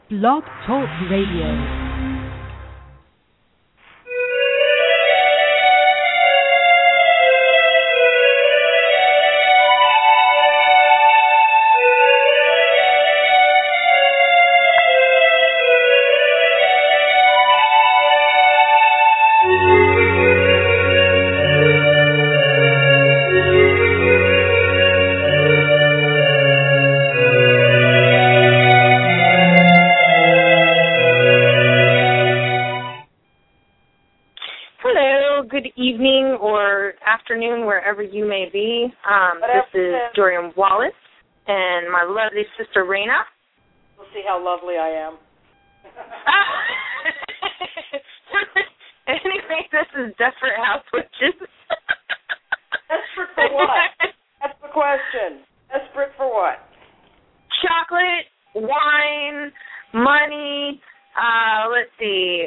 Blog Talk Radio. Afternoon, wherever you may be. This is Dorian Wallace and my lovely sister Raina. We'll see how lovely I am. Anyway, this is Desperate House Witches. Desperate for what? That's the question. Desperate for what? Chocolate, wine, money. Let's see.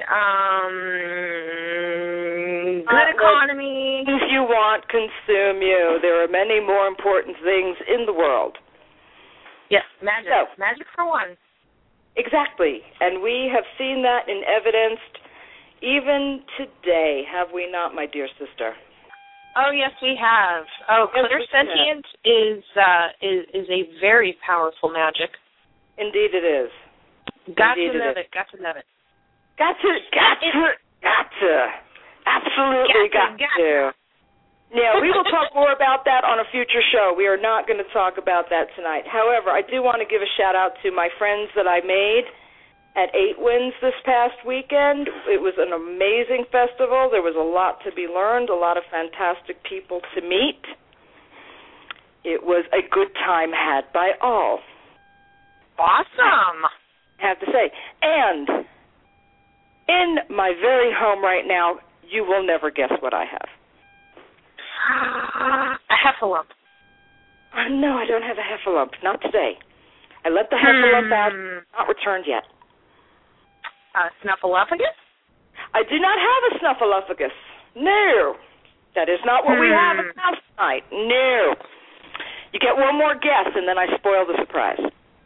Good economy. Things you want consume you. There are many more important things in the world. Yes, magic. So, magic for one. Exactly. And we have seen that in evidence even today, have we not, my dear sister? Oh, yes, we have. Oh, yes, clairsentient is a very powerful magic. Indeed it is. Got to love it. Got to. Absolutely got to. Yeah, we will talk more about that on a future show. We are not going to talk about that tonight. However, I do want to give a shout-out to my friends that I made at 8 Winds this past weekend. It was an amazing festival. There was a lot to be learned, a lot of fantastic people to meet. It was a good time had by all. Awesome. Have to say. And in my very home right now, you will never guess what I have. A heffalump. No, I don't have a heffalump. Not today. I let the heffalump out. Not returned yet. A snuffleupagus? I do not have a snuffleupagus. No. That is not what we have in the house tonight. No. You get one more guess, and then I spoil the surprise.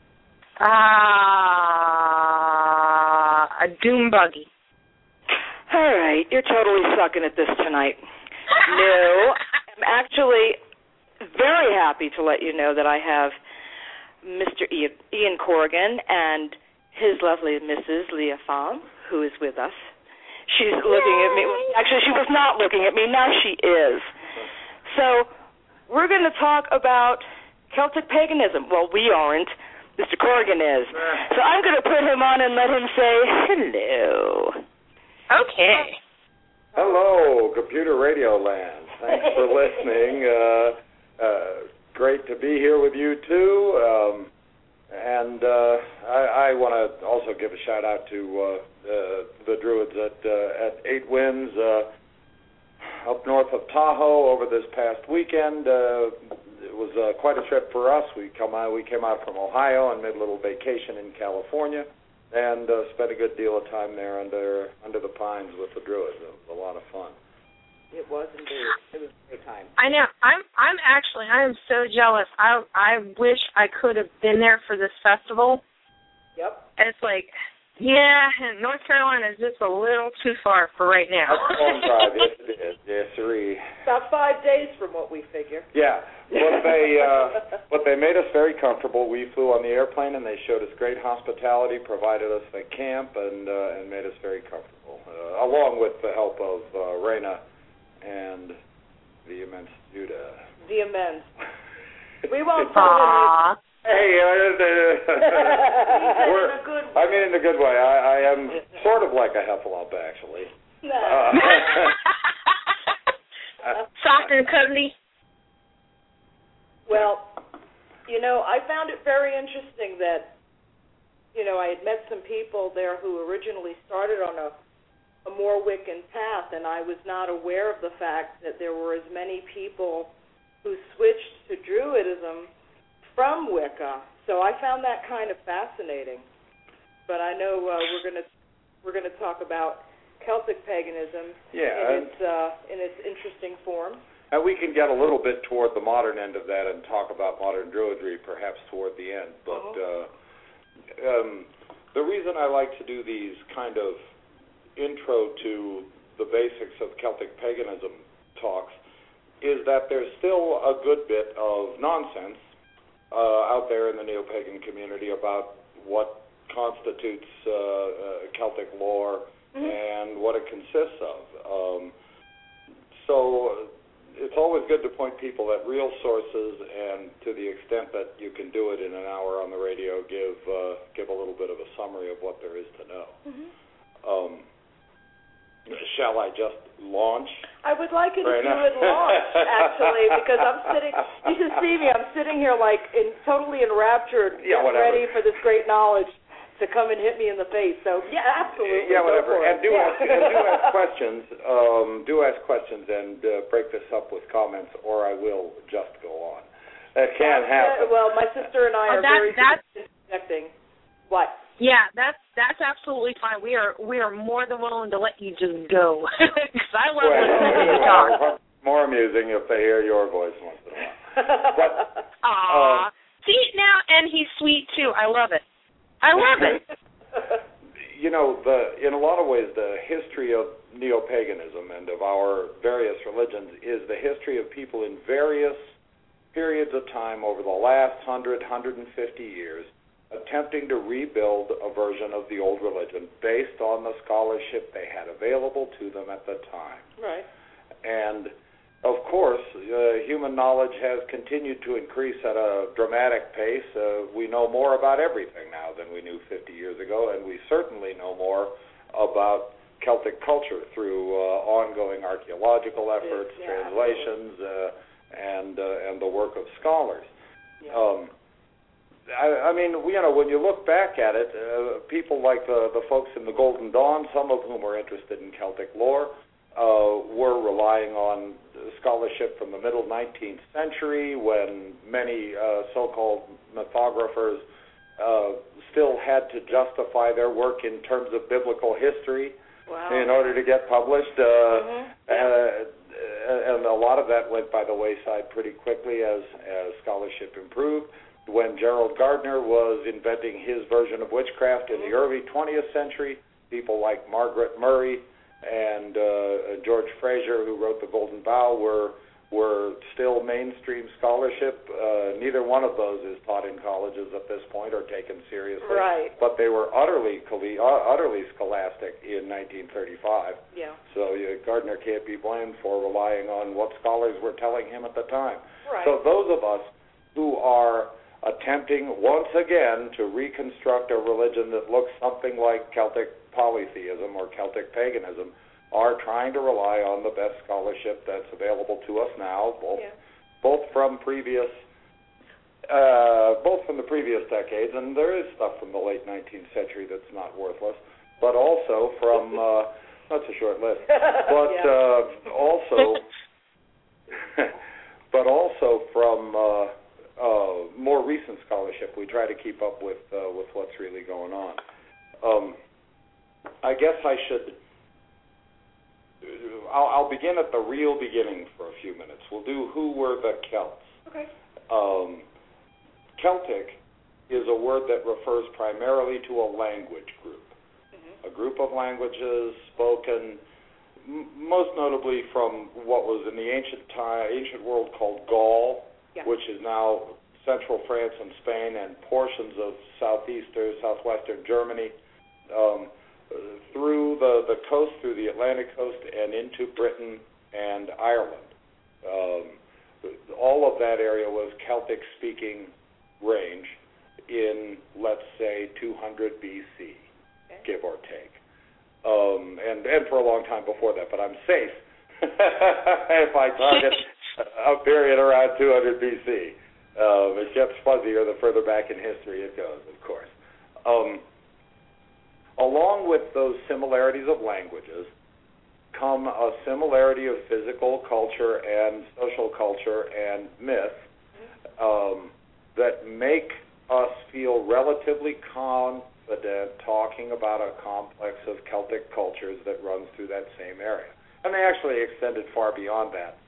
A doom buggy. All right, you're totally sucking at this tonight. No, I'm actually very happy to let you know that I have Mr. Ian Corrigan and his lovely Mrs. Leah Fong, who is with us. She's looking at me. Actually, she was not looking at me. Now she is. So we're going to talk about Celtic paganism. Well, we aren't. Mr. Corrigan is. So I'm going to put him on and let him say hello. Okay. Hello, Computer Radio Land. Thanks for listening. Great to be here with you, too. And I want to also give a shout-out to the Druids at 8 Winds up north of Tahoe over this past weekend. It was quite a trip for us. We came out from Ohio and made a little vacation in California and spent a good deal of time there under the pines with the Druids. It was a lot of fun. It was indeed. It was a great time. I know. I am so jealous. I wish I could have been there for this festival. Yep. And it's like, yeah, North Carolina is just a little too far for right now. That's a long drive. Yes, it is. Yes, sirree. About 5 days from what we figure. Yeah. But they made us very comfortable. We flew on the airplane, and they showed us great hospitality, provided us a camp, and made us very comfortable, along with the help of Raina and the immense Judah. The immense. We won't tell him. Hey, I mean in a good way. I am sort of like a heffalump, actually. No. Soft and cuddly. Well, I found it very interesting that, I had met some people there who originally started on a more Wiccan path, and I was not aware of the fact that there were as many people who switched to Druidism from Wicca. So I found that kind of fascinating. But I know we're gonna talk about Celtic paganism in its interesting form. And we can get a little bit toward the modern end of that and talk about modern Druidry perhaps toward the end. But the reason I like to do these kind of intro to the basics of Celtic paganism talks is that there's still a good bit of nonsense out there in the neo-pagan community about what constitutes Celtic lore and what it consists of. So it's always good to point people at real sources, and to the extent that you can do it in an hour on the radio, give a little bit of a summary of what there is to know. Shall I just launch? I would like it right if you would launch, actually, because I'm sitting, you should see me, I'm sitting here like totally enraptured, ready for this great knowledge to come and hit me in the face. So, yeah, absolutely. Yeah, whatever. And do yeah. ask questions. Do ask questions and break this up with comments, or I will just go on. That can't happen. Well, my sister and I are very good at connecting. What? Yeah, that's absolutely fine. We are more than willing to let you just go, because I love listening to you talk. More amusing if they hear your voice once in a while. Aww. See, now, and he's sweet, too. I love it. I love it. You know, in a lot of ways, the history of neo-paganism and of our various religions is the history of people in various periods of time over the last 100, 150 years attempting to rebuild a version of the old religion based on the scholarship they had available to them at the time. Right. And, of course, human knowledge has continued to increase at a dramatic pace. We know more about everything now than we knew 50 years ago, and we certainly know more about Celtic culture through ongoing archaeological efforts, translations, and the work of scholars. Yeah. I mean, you know, when you look back at it, people like the folks in the Golden Dawn, some of whom were interested in Celtic lore, were relying on scholarship from the middle 19th century when many so-called mythographers still had to justify their work in terms of biblical history in order to get published. And a lot of that went by the wayside pretty quickly as scholarship improved. When Gerald Gardner was inventing his version of witchcraft in the early 20th century, people like Margaret Murray and George Fraser, who wrote The Golden Bough, were still mainstream scholarship. Neither one of those is taught in colleges at this point or taken seriously. Right. But they were utterly scholastic in 1935. Yeah. So Gardner can't be blamed for relying on what scholars were telling him at the time. Right. So those of us who are attempting once again to reconstruct a religion that looks something like Celtic polytheism or Celtic paganism are trying to rely on the best scholarship that's available to us now, both from the previous decades, and there is stuff from the late 19th century that's not worthless, but also from that's a short list, but also from more recent scholarship. We try to keep up with what's really going on. I guess I'll begin at the real beginning for a few minutes. We'll do who were the Celts. Okay. Celtic is a word that refers primarily to a language group. A group of languages spoken most notably from what was in the ancient world called Gaul, which is now central France and Spain and portions of southwestern Germany, through the coast, through the Atlantic coast, and into Britain and Ireland. All of that area was Celtic-speaking range in, let's say, 200 BC, give or take. And for a long time before that, but I'm safe if I target a period around 200 BC. It gets fuzzier the further back in history it goes, of course. Along with those similarities of languages come a similarity of physical culture and social culture and myth that make us feel relatively confident talking about a complex of Celtic cultures that runs through that same area. And they actually extended far beyond that.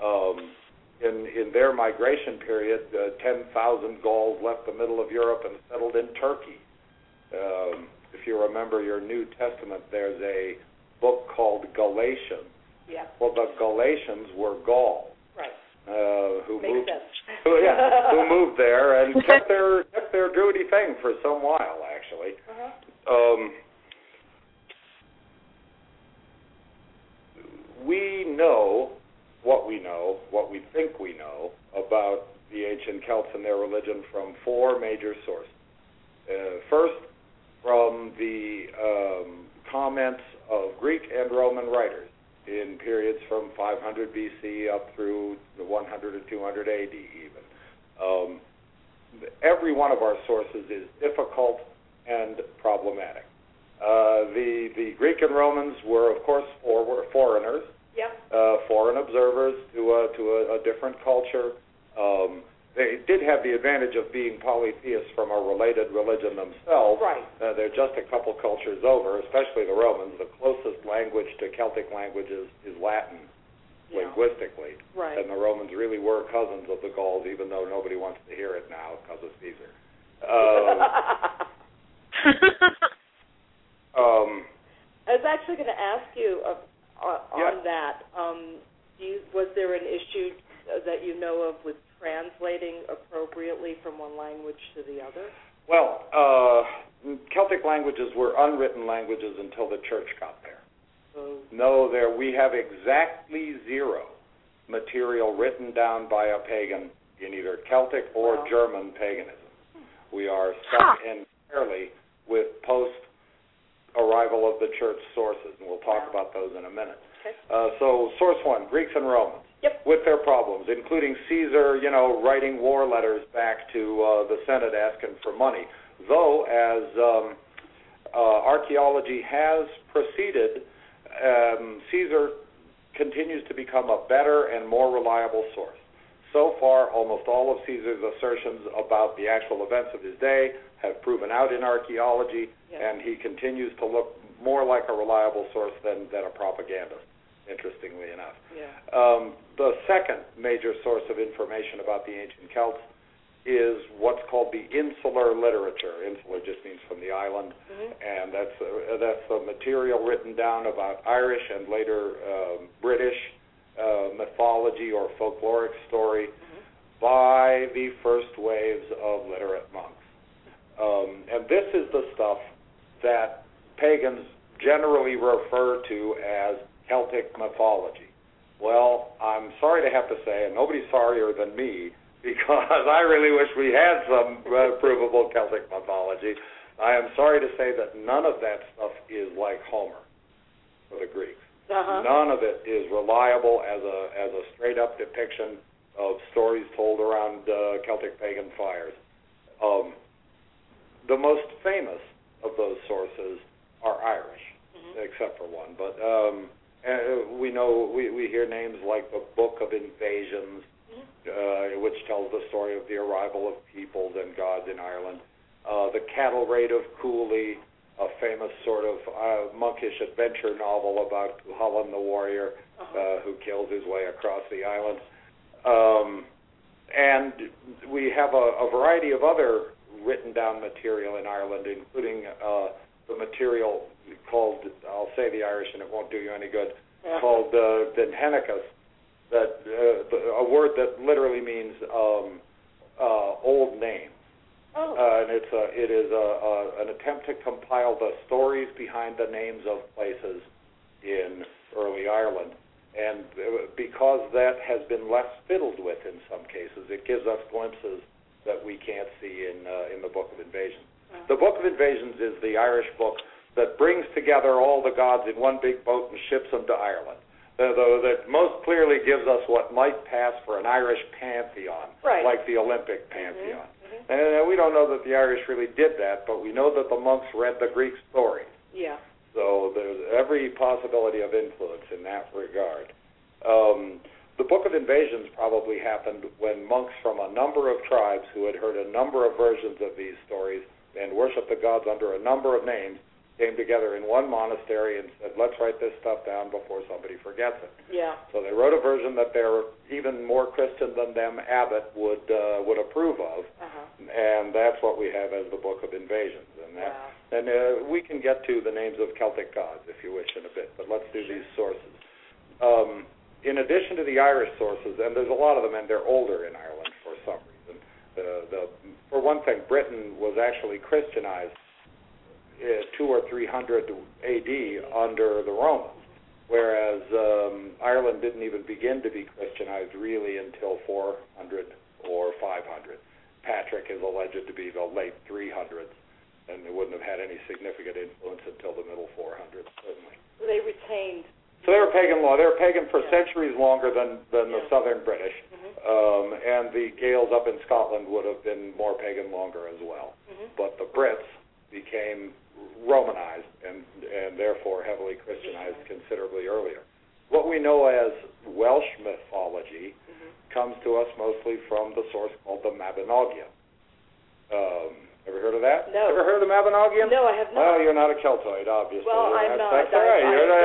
In their migration period, 10,000 Gauls left the middle of Europe and settled in Turkey. you remember your New Testament, there's a book called Galatians. Yeah. Well, the Galatians were Gauls. Right. Who Makes moved? sense. Who moved there and kept their Druidy thing for some while, actually. We know, what we think we know about the ancient Celts and their religion from four major sources. First, from the comments of Greek and Roman writers in periods from 500 BC up through the 100 or 200 AD even. Every one of our sources is difficult and problematic. The Greek and Romans were, of course, foreigners, foreign observers to a different culture. They did have the advantage of being polytheists from a related religion themselves. Right. They're just a couple cultures over, especially the Romans. The closest language to Celtic languages is Latin, linguistically. Right. And the Romans really were cousins of the Gauls, even though nobody wants to hear it now because of Caesar. I was actually going to ask you on that. Was there an issue that you know of with translating appropriately from one language to the other? Well, Celtic languages were unwritten languages until the church got there. No, we have exactly zero material written down by a pagan in either Celtic or German paganism. We are stuck entirely with post-arrival of the church sources, and we'll talk about those in a minute. Okay. So, source one, Greeks and Romans. Yep. With their problems, including Caesar, writing war letters back to the Senate asking for money. Though, as archaeology has proceeded, Caesar continues to become a better and more reliable source. So far, almost all of Caesar's assertions about the actual events of his day have proven out in archaeology, and he continues to look more like a reliable source than a propagandist, interestingly enough. The second major source of information about the ancient Celts is what's called the insular literature. Insular just means from the island, and that's the material written down about Irish and later British mythology or folkloric story by the first waves of literate monks. And this is the stuff that pagans generally refer to as Celtic mythology. Well, I'm sorry to have to say, and nobody's sorrier than me, because I really wish we had some provable Celtic mythology. I am sorry to say that none of that stuff is like Homer for the Greeks. None of it is reliable as a straight-up depiction of stories told around Celtic pagan fires. The most famous of those sources are Irish, except for one. But we hear names like the Book of Invasions, which tells the story of the arrival of peoples and gods in Ireland. The Cattle Raid of Cooley, a famous sort of monkish adventure novel about Cuchulainn the warrior who kills his way across the island. And we have a variety of other written down material in Ireland, including the material called, I'll say the Irish and it won't do you any good, called Denhenicus, that a word that literally means old name. And it is an attempt to compile the stories behind the names of places in early Ireland. And because that has been less fiddled with in some cases, it gives us glimpses that we can't see in the Book of Invasions. The Book of Invasions is the Irish book that brings together all the gods in one big boat and ships them to Ireland. That most clearly gives us what might pass for an Irish pantheon, like the Olympic pantheon. And we don't know that the Irish really did that, but we know that the monks read the Greek stories. So there's every possibility of influence in that regard. The Book of Invasions probably happened when monks from a number of tribes who had heard a number of versions of these stories and worshipped the gods under a number of names came together in one monastery and said, let's write this stuff down before somebody forgets it. So they wrote a version that their even more Christian than them abbot would approve of, and that's what we have as the Book of Invasions. than that. Wow. And we can get to the names of Celtic gods, if you wish, in a bit, but let's do these sources. In addition to the Irish sources, and there's a lot of them, and they're older in Ireland for some reason. For one thing, Britain was actually Christianized 200 or 300 AD under the Romans, whereas Ireland didn't even begin to be Christianized really until 400 or 500. Patrick is alleged to be the late 300s, and they wouldn't have had any significant influence until the middle 400s, certainly. They retained. So they were pagan law. They were pagan for centuries longer than the southern British, and the Gaels up in Scotland would have been more pagan longer as well. But the Brits became Romanized and therefore heavily Christianized considerably earlier. What we know as Welsh mythology comes to us mostly from the source called the Mabinogion. Ever heard of that? No. Ever heard of the Mabinogion? No, I have not. Well, you're not a Celtoid, obviously. Well, I'm not. That's all right.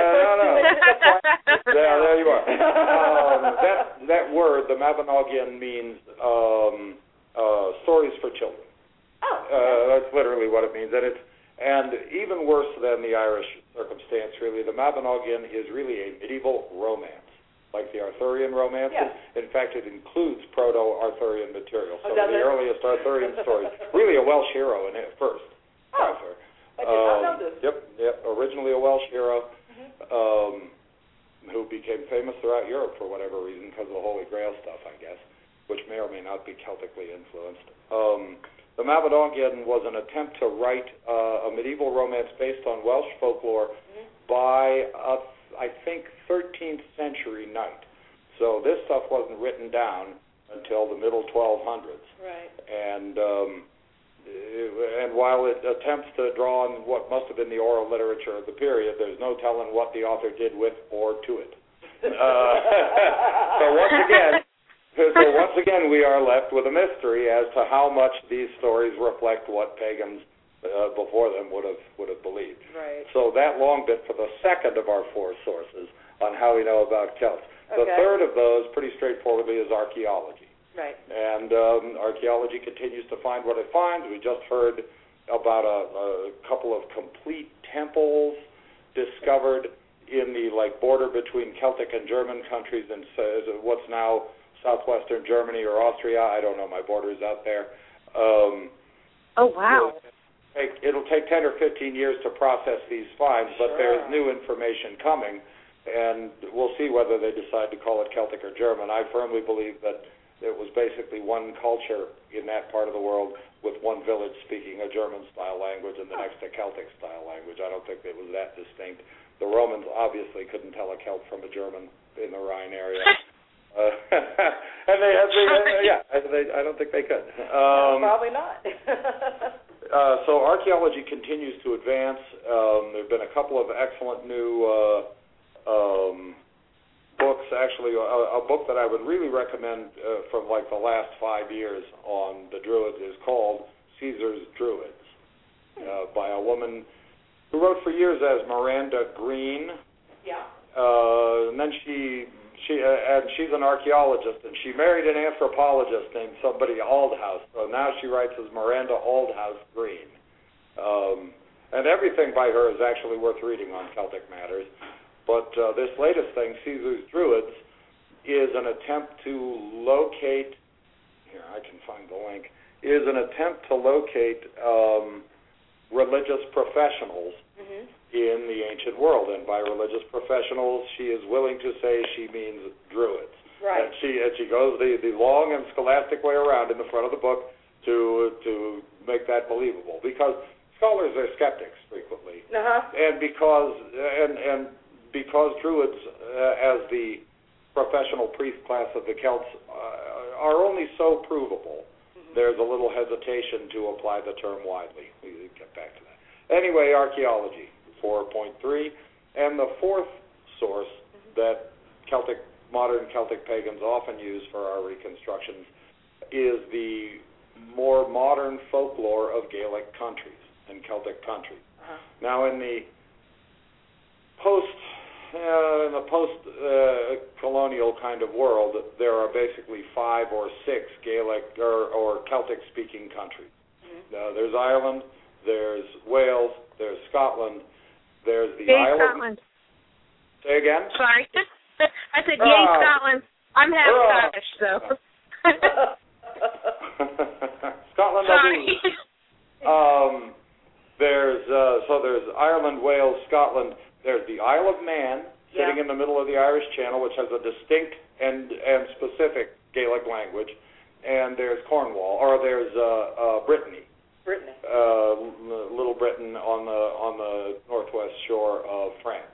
Yeah, there you are. That word, the Mabinogion, means stories for children. Oh. That's literally what it means, and even worse than the Irish circumstance, really, the Mabinogion is really a medieval romance, like the Arthurian romances. Yes. In fact, it includes proto-Arthurian material. So does the it? earliest Arthurian stories, really a Welsh hero in it first. Oh, Arthur. I did not know this. Yep. Originally a Welsh hero who became famous throughout Europe for whatever reason, because of the Holy Grail stuff, I guess, which may or may not be Celtically influenced. The Mabinogion was an attempt to write a medieval romance based on Welsh folklore by I think 13th century knight. So this stuff wasn't written down until the middle 1200s. Right. And while it attempts to draw on what must have been the oral literature of the period, there's no telling what the author did with or to it. So once again, we are left with a mystery as to how much these stories reflect what pagans before them would have believed. Right. So that long bit for the second of our four sources on how we know about Celts. Okay. The third of those, pretty straightforwardly, is archaeology. Right. And archaeology continues to find what it finds. We just heard about a couple of complete temples discovered in the border between Celtic and German countries in what's now southwestern Germany or Austria. I don't know. My border's out there. Oh, wow. It'll take 10 or 15 years to process these finds, but there's new information coming, and we'll see whether they decide to call it Celtic or German. I firmly believe that it was basically one culture in that part of the world with one village speaking a German-style language and the next a Celtic-style language. I don't think it was that distinct. The Romans obviously couldn't tell a Celt from a German in the Rhine area. And I don't think they could. Probably not. So archaeology continues to advance. There have been a couple of excellent new books. Actually, a book that I would really recommend from the last 5 years on the Druids is called Caesar's Druids by a woman who wrote for years as Miranda Green. Yeah. And then she's an archaeologist, and she married an anthropologist named somebody Aldhouse. So now she writes as Miranda Aldhouse Green. And everything by her is actually worth reading on Celtic matters. But this latest thing, Caesar's Druids, is an attempt to locate, here I can find the link, is an attempt to locate religious professionals in the ancient world. And by religious professionals, she is willing to say she means Druids. Right. And she goes the long and scholastic way around in the front of the book to make that believable. Because scholars are skeptics frequently. And because Druids, as the professional priest class of the Celts, are only so provable, there's a little hesitation to apply the term widely. We get back to that. Anyway, archaeology, 4.3. And the fourth source that modern Celtic pagans often use for our reconstructions is the more modern folklore of Gaelic countries and Celtic countries. Now, in the post-colonial kind of world, there are basically 5 or 6 Gaelic or Celtic-speaking countries. There's Ireland, there's Wales, there's Scotland, there's the Yay, Isle Scotland. of... Say again? Sorry. I said, yay, Scotland. I'm half Scottish, so. Scotland. Sorry. There's Ireland, Wales, Scotland. There's the Isle of Man, sitting in the middle of the Irish Channel, which has a distinct and specific Gaelic language. And there's Cornwall, or there's Brittany. Little Britain on the northwest shore of France.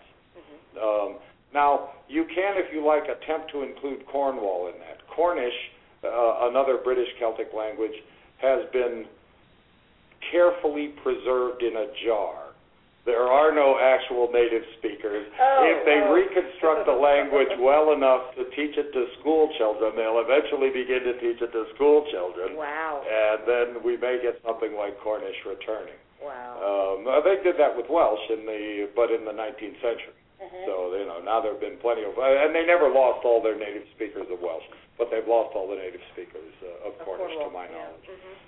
Now, you can, if you like, attempt to include Cornwall in that. Cornish, another British Celtic language, has been carefully preserved in a jar. There are no actual native speakers. If they reconstruct the language well enough to teach it to school children, they'll eventually begin to teach it to school children. Wow. And then we may get something like Cornish returning. Wow. They did that with Welsh in the 19th century. So, now there have been plenty of, and they never lost all their native speakers of Welsh, but they've lost all the native speakers of Cornish, to my knowledge.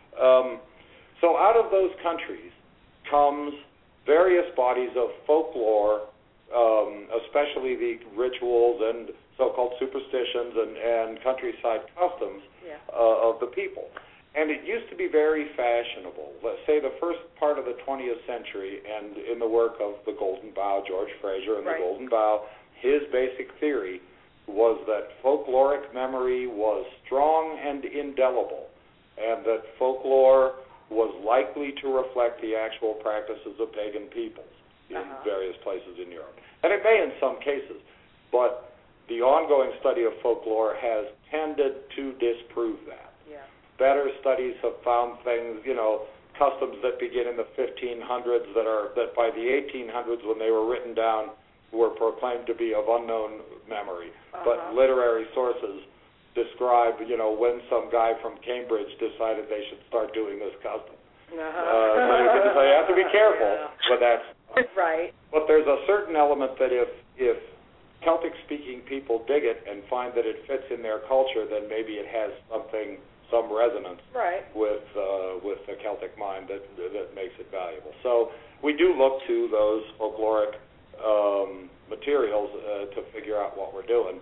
So out of those countries comes various bodies of folklore, especially the rituals and so-called superstitions and countryside customs of the people. And it used to be very fashionable. Let's say the first part of the 20th century, and in the work of the Golden Bough, George Fraser and the Golden Bough, his basic theory was that folkloric memory was strong and indelible, and that folklore was likely to reflect the actual practices of pagan peoples in various places in Europe. And it may in some cases, but the ongoing study of folklore has tended to disprove that. Better studies have found things, customs that begin in the 1500s that by the 1800s, when they were written down, were proclaimed to be of unknown memory. But literary sources describe, when some guy from Cambridge decided they should start doing this custom. So you have to be careful, but that's right. But there's a certain element that if Celtic-speaking people dig it and find that it fits in their culture, then maybe it has some resonance with the Celtic mind that makes it valuable. So we do look to those folkloric materials to figure out what we're doing.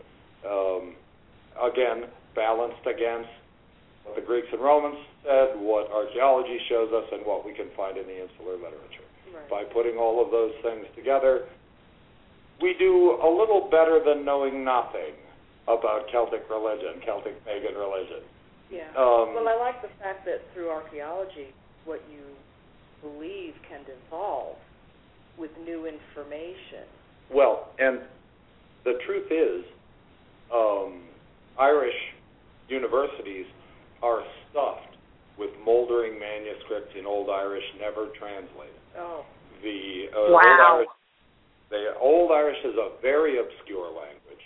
Again, balanced against what the Greeks and Romans said, what archaeology shows us, and what we can find in the insular literature. By putting all of those things together, we do a little better than knowing nothing about Celtic religion, Celtic pagan religion. Well, I like the fact that through archaeology, what you believe can evolve with new information. Well, and the truth is, Irish universities are stuffed with moldering manuscripts in Old Irish never translated. The Old Irish is a very obscure language.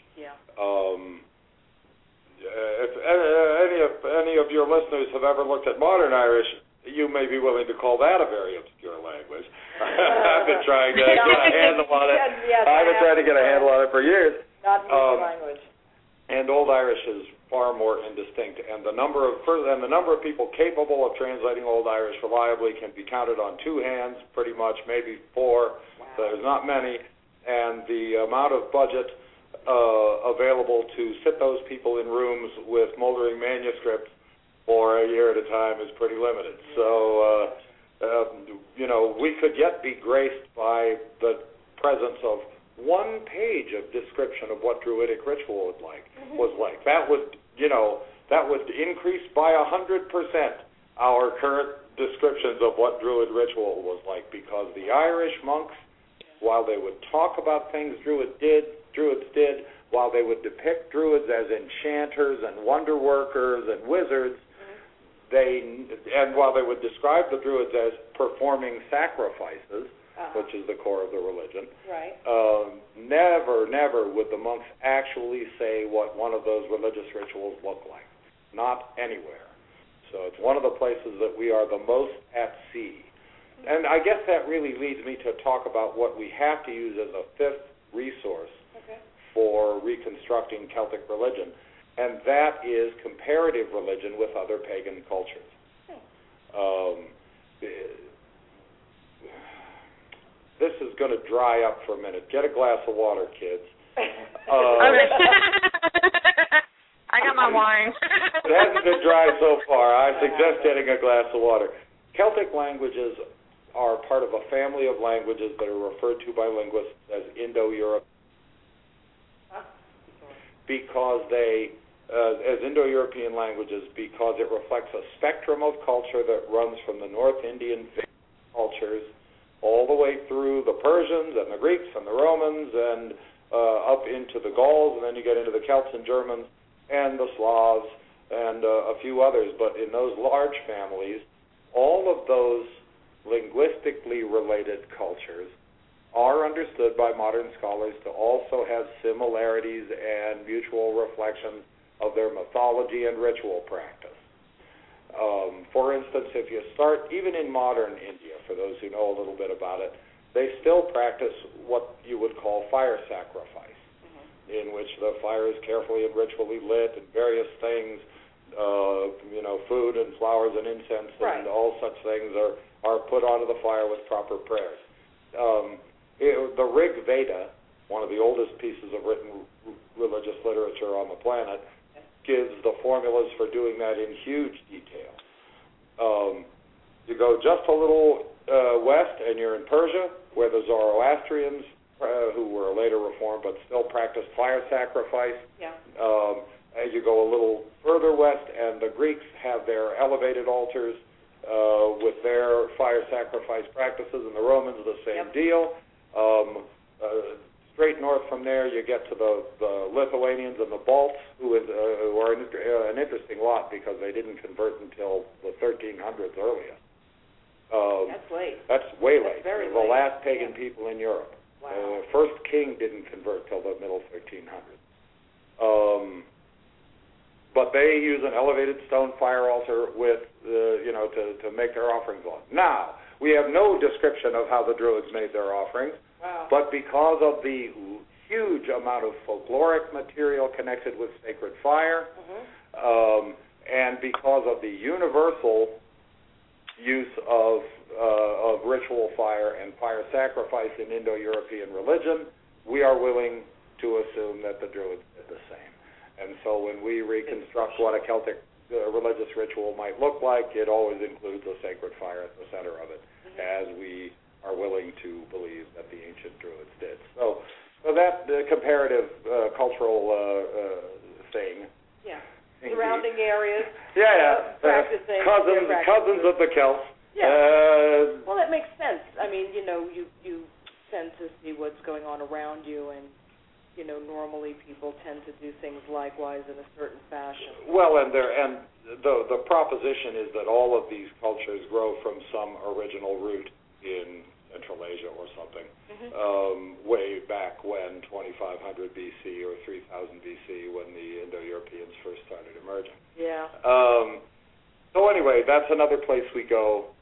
If any of your listeners have ever looked at modern Irish, you may be willing to call that a very obscure language. I've been trying to get a handle on it. I've been trying to get a handle on it for years. Not easy language. And Old Irish is far more indistinct, and the number of people capable of translating Old Irish reliably can be counted on two hands, pretty much, maybe four. There's not many, and the amount of budget available to sit those people in rooms with moldering manuscripts for a year at a time is pretty limited. So, we could yet be graced by the presence of one page of description of what Druidic ritual was like. That would increase by 100% our current descriptions of what Druid ritual was like, because the Irish monks, while they would talk about things Druids did, while they would depict Druids as enchanters and wonder workers and wizards, and while they would describe the Druids as performing sacrifices, which is the core of the religion, never would the monks actually say what one of those religious rituals looked like. Not anywhere. So it's one of the places that we are the most at sea. And I guess that really leads me to talk about what we have to use as a fifth resource for reconstructing Celtic religion, and that is comparative religion with other pagan cultures. this is going to dry up for a minute. Get a glass of water, kids. I got my wine. It hasn't been dry so far. I suggest getting a glass of water. Celtic languages are part of a family of languages that are referred to by linguists as Indo-European because they, as Indo-European languages, because it reflects a spectrum of culture that runs from the North Indian cultures all the way through the Persians and the Greeks and the Romans and up into the Gauls, and then you get into the Celts and Germans and the Slavs and a few others. But in those large families, all of those linguistically related cultures are understood by modern scholars to also have similarities and mutual reflections of their mythology and ritual practice. For instance, if you start, even in modern India, for those who know a little bit about it, they still practice what you would call fire sacrifice, in which the fire is carefully and ritually lit and various things, food and flowers and incense and all such things are put onto the fire with proper prayers. The Rig Veda, one of the oldest pieces of written religious literature on the planet, gives the formulas for doing that in huge detail. You go just a little west and you're in Persia, where the Zoroastrians, who were later reformed but still practiced fire sacrifice. As you go a little further west, and the Greeks have their elevated altars with their fire sacrifice practices, and the Romans the same deal. Straight north from there, you get to the Lithuanians and the Balts, who are an interesting lot because they didn't convert until the 1300s earliest. That's late. That's way late. Very the late. last pagan people in Europe. Wow. First king didn't convert till the middle 1300s. But they use an elevated stone fire altar with, to make their offerings on. Now, we have no description of how the Druids made their offerings, but because of the huge amount of folkloric material connected with sacred fire, and because of the universal use of ritual fire and fire sacrifice in Indo-European religion, we are willing to assume that the Druids did the same. And so when we reconstruct what a Celtic religious ritual might look like, it always includes a sacred fire at the center of it, as we are willing to believe that the ancient Druids did. So that comparative cultural thing. Yeah. Surrounding areas. Practicing. Cousins of the Celts. Yeah. Well, that makes sense. I mean, you tend to see what's going on around you, and normally people tend to do things likewise in a certain fashion. Well, and the proposition is that all of these cultures grow from some original root in Central Asia or something, way back when, 2500 BC or 3000 BC, when the Indo-Europeans first started emerging. Yeah. So anyway, that's another place we go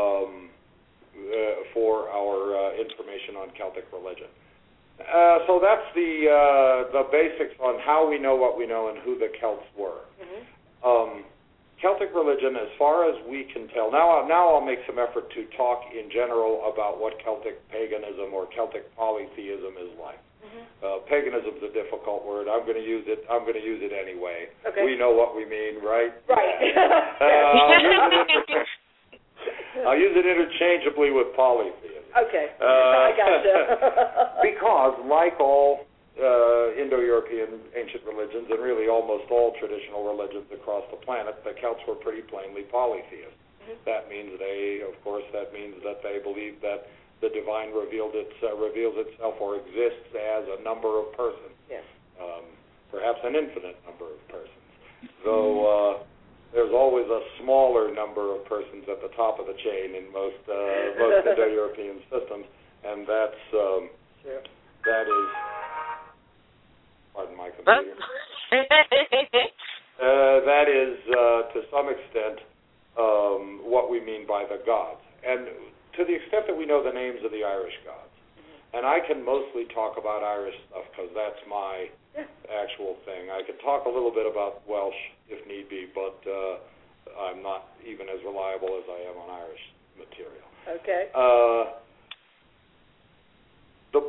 for our information on Celtic religion. So that's the basics on how we know what we know and who the Celts were. Celtic religion, as far as we can tell, now I'll make some effort to talk in general about what Celtic paganism or Celtic polytheism is like. Paganism is a difficult word. I'm going to use it anyway. Okay. We know what we mean, right? Right. I'll use it interchangeably with polytheism. Okay, I gotcha. Because, like all Indo-European ancient religions, and really almost all traditional religions across the planet, the Celts were pretty plainly polytheists. That means that they believe that the divine reveals itself or exists as a number of persons. Yes. Perhaps an infinite number of persons. Though there's always a smaller number of persons at the top of the chain in most Indo-European systems, and that is, pardon my computer. That is, to some extent, what we mean by the gods, and to the extent that we know the names of the Irish gods. And I can mostly talk about Irish stuff because that's my actual thing. I can talk a little bit about Welsh if need be, but I'm not even as reliable as I am on Irish material. Okay.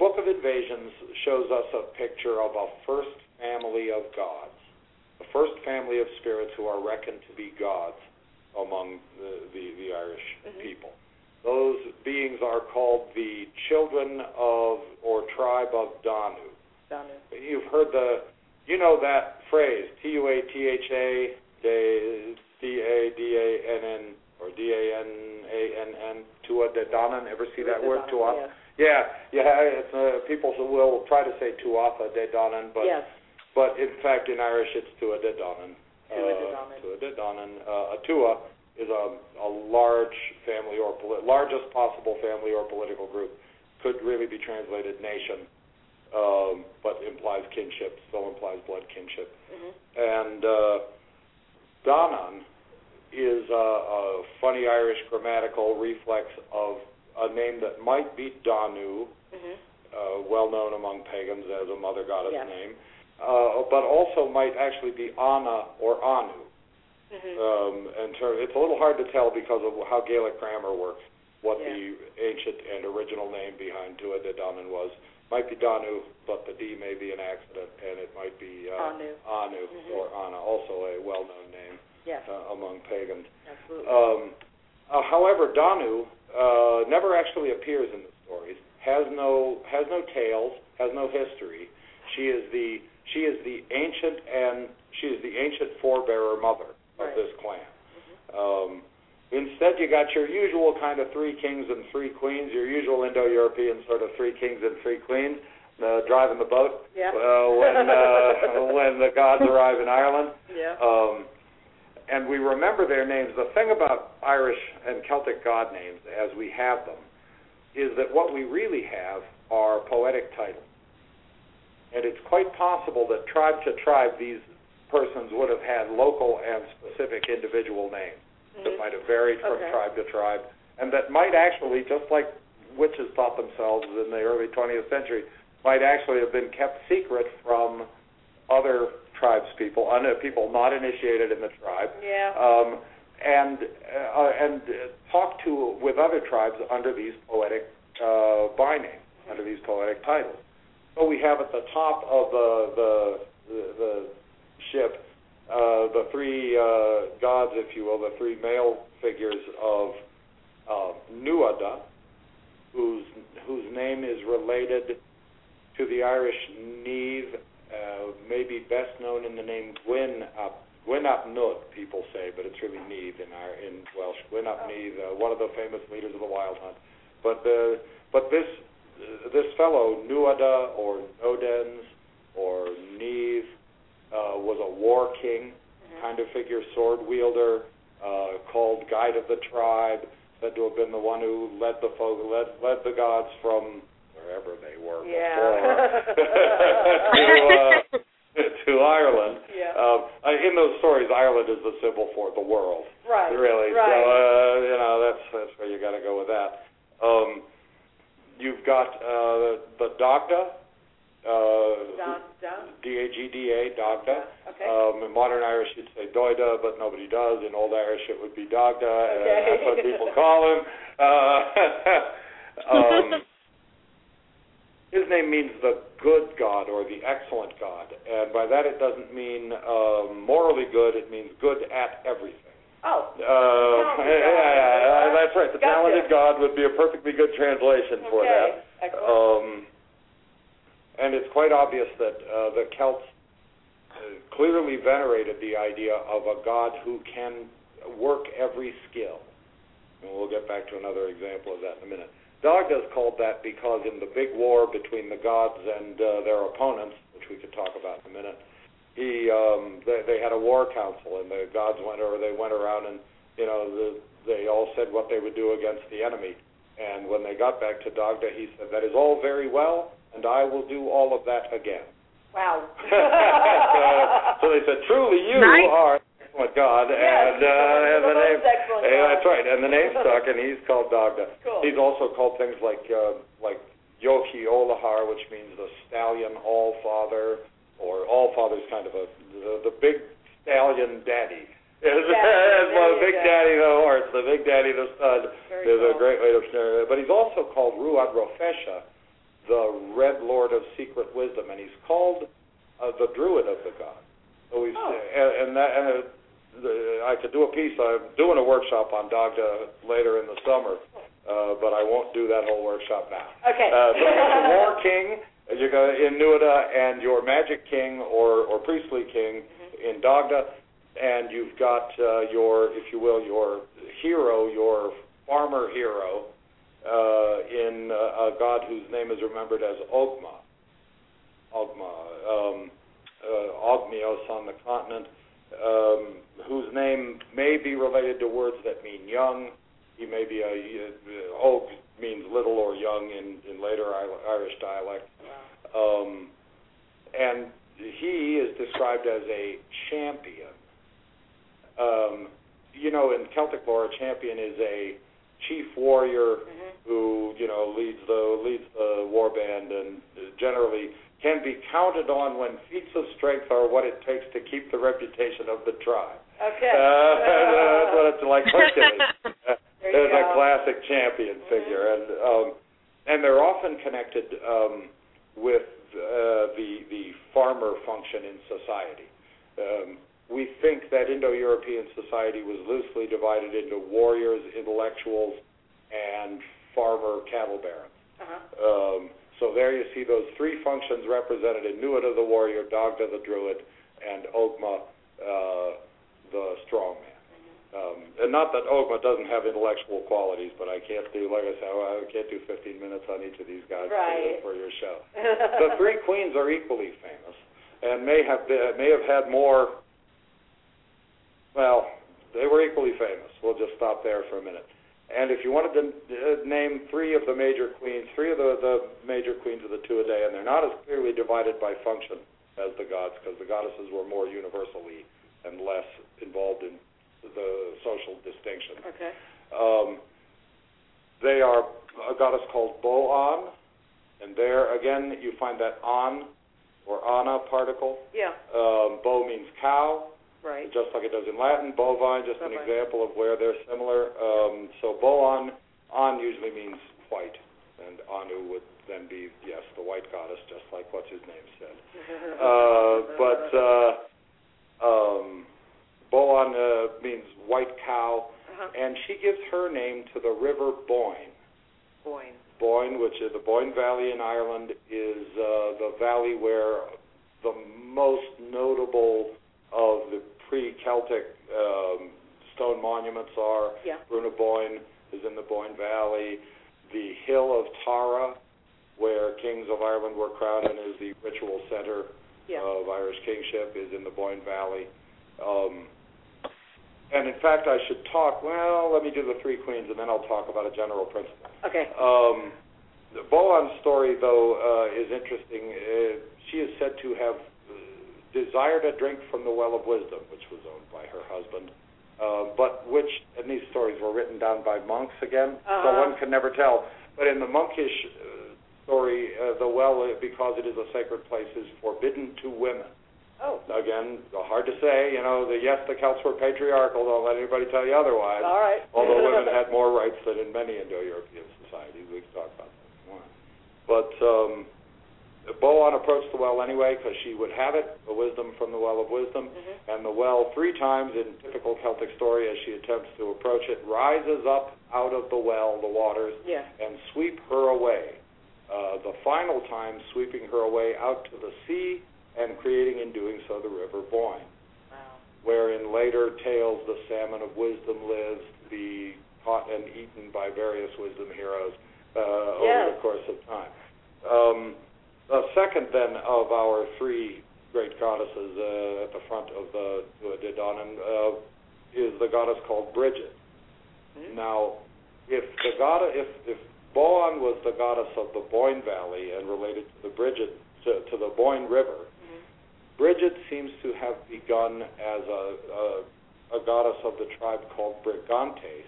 Book of Invasions shows us a picture of a first family of gods, the first family of spirits who are reckoned to be gods among the Irish people. Those beings are called the children of, or tribe of Danu. You've heard that phrase, Tuatha, D-A-D-A-N-N, or D-A-N-A-N-N, Tuatha Danann. Ever see that word, Tuatha? Yeah. It's, people will try to say Tuatha De Danann, but in fact in Irish it's Tuatha Danann. Tuatha Danann. A Tua is a large family or largest possible family or political group. Could really be translated nation, but implies kinship, still implies blood kinship. And Danann is a funny Irish grammatical reflex of a name that might be Danu, well known among pagans as a mother goddess name, but also might actually be Anna or Anu. It's a little hard to tell because of how Gaelic grammar works, what the ancient and original name behind Tuatha Danann was. Might be Danu, but the D may be an accident, and it might be Anu or Anna, also a well-known name among pagans. Absolutely. However, Danu never actually appears in the stories. Has no tales. Has no history. She is the ancient forebearer mother of this clan. Instead, you got your usual kind of 3 kings and 3 queens, your usual Indo-European sort of 3 kings and 3 queens driving the boat when the gods arrive in Ireland. And we remember their names. The thing about Irish and Celtic god names, as we have them, is that what we really have are poetic titles. And it's quite possible that tribe to tribe, these persons would have had local and specific individual names that might have varied from tribe to tribe, and that might actually, just like witches thought themselves in the early 20th century, might actually have been kept secret from other tribespeople, people not initiated in the tribe, and talked to with other tribes under these poetic bindings, under these poetic titles. So we have at the top of the ship the 3 gods, if you will, the 3 male figures of Nuada, whose name is related to the Irish Niamh, maybe best known in the name Gwyn ap Nuad, people say, but it's really Niamh in Welsh. Gwyn ap Niamh, one of the famous leaders of the Wild Hunt. But this fellow, Nuada or Nodens or Niamh, was a war king kind of figure, sword wielder, called guide of the tribe, said to have been the one who led the gods from wherever they were before to Ireland. In those stories, Ireland is the symbol for the world. Really. So that's where you got to go with that. You've got the Dagda. D-A-G-D-A, Dagda. In modern Irish, you'd say Doida, but nobody does. In Old Irish, it would be Dagda, and that's what people call him. His name means the good God or the excellent God, and by that it doesn't mean morally good. It means good at everything. That's right. The talented God would be a perfectly good translation for that. Excellent. And it's quite obvious that the Celts clearly venerated the idea of a God who can work every skill. And we'll get back to another example of that in a minute. Dagda is called that because in the big war between the gods and their opponents, which we could talk about in a minute, they had a war council, and the gods went around and they all said what they would do against the enemy. And when they got back to Dagda, he said, "That is all very well, and I will do all of that again." Wow. So they said, "Truly, you are excellent God," and the name. That's right, and the name stuck, and he's called Dagda. Cool. He's also called things like Yoki Olahar, which means the stallion all-father, or all-father's kind of the big stallion daddy. The big daddy the horse, the big daddy the stud. There's a great way to. But he's also called Ruad Rofesha, the Red Lord of Secret Wisdom, and he's called the Druid of the God. So I could do a piece. I'm doing a workshop on Dagda later in the summer, but I won't do that whole workshop now. Okay. So the War King in Nuada, and your Magic King or priestly king in Dagda, and you've got your, if you will, your hero, your farmer hero, in a god whose name is remembered as Ogma, Ogmios on the continent, whose name may be related to words that mean young. He may be Og means little or young in later Irish dialect. And he is described as a champion. In Celtic lore, a champion is a chief warrior who, leads the war band and generally can be counted on when feats of strength are what it takes to keep the reputation of the tribe. Okay. That's what it's like Hercules. There's a classic champion figure, and they're often connected with the farmer function in society. We think that Indo-European society was loosely divided into warriors, intellectuals, and farmer cattle barons. So there you see those three functions represented in Nuada the warrior, Dagda the druid, and Ogma the strongman. And not that Ogma doesn't have intellectual qualities, but I can't do, like I said, I can't do 15 minutes on each of these guys for your show. The three queens are equally famous, and may have had more. Well, they were equally famous. We'll just stop there for a minute. And if you wanted to name three of the major queens, three of the major queens of the Tuatha, and they're not as clearly divided by function as the gods, because the goddesses were more universally and less involved in the social distinction. Okay. They are a goddess called Bo-An, and there, again, you find that an or ana particle. Yeah. Bo means cow. Right. Just like it does in Latin. Bovine, just an Bovine. example of where they're similar. So Bo-An, an usually means white, and Anu would then be, yes, the white goddess, just like what's his name said. Bo-An means white cow, and she gives her name to the river Boyne. Boyne, which is the Boyne Valley in Ireland, is the valley where the most notable of the pre-Celtic stone monuments are. Yeah. Bruna Boyne is in the Boyne Valley. The hill of Tara, where kings of Ireland were crowned and is the ritual center of Irish kingship, is in the Boyne Valley. And in fact, I should let me do the three queens, and then I'll talk about a general principle. Okay. The Bo-An's story, though, is interesting. She is said to have desired a drink from the Well of Wisdom, which was owned by her husband, but which, and these stories were written down by monks again, so one can never tell. But in the monkish story, the well, because it is a sacred place, is forbidden to women. Oh. Again, hard to say. The Celts were patriarchal. Don't let anybody tell you otherwise. All right. Although women had more rights than in many Indo-European societies. We can talk about that more. But Bo-An approached the well anyway because she would have it, the wisdom from the Well of Wisdom, and the well 3 times in typical Celtic story as she attempts to approach it, rises up out of the well, the waters, and sweep her away. The final time sweeping her away out to the sea and creating in doing so the river Boyne, where in later tales the salmon of wisdom lives to be caught and eaten by various wisdom heroes over the course of time. The second, then, of our 3 great goddesses at the front of the Dedanen is the goddess called Bridget. Now, if Bo-An was the goddess of the Boyne Valley and related to the the Boyne River, Bridget seems to have begun as a goddess of the tribe called Brigantes,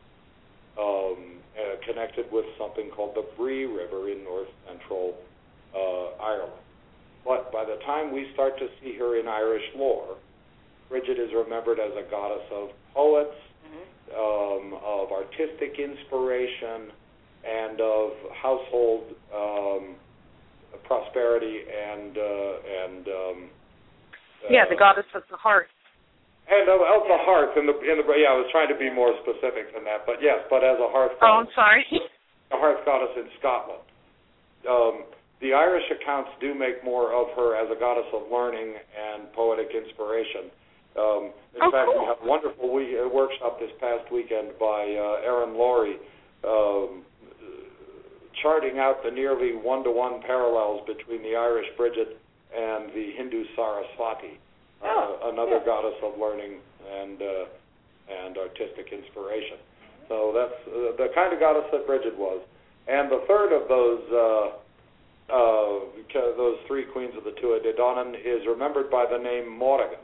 connected with something called the Bree River in north central Ireland. But by the time we start to see her in Irish lore, Bridget is remembered as a goddess of poets, of artistic inspiration, and of household the goddess of the hearth. And of the hearth, I was trying to be more specific than that, but yes, but as a hearth goddess. Oh, I'm sorry. A hearth goddess in Scotland. The Irish accounts do make more of her as a goddess of learning and poetic inspiration. In fact, cool. we had a wonderful workshop this past weekend by Aaron Laurie, charting out the nearly one-to-one parallels between the Irish Bridget and the Hindu Saraswati. Another goddess of learning and artistic inspiration. So that's the kind of goddess that Bridget was. And the third of those three queens of the Tuatha Dé Danann is remembered by the name Morrigan.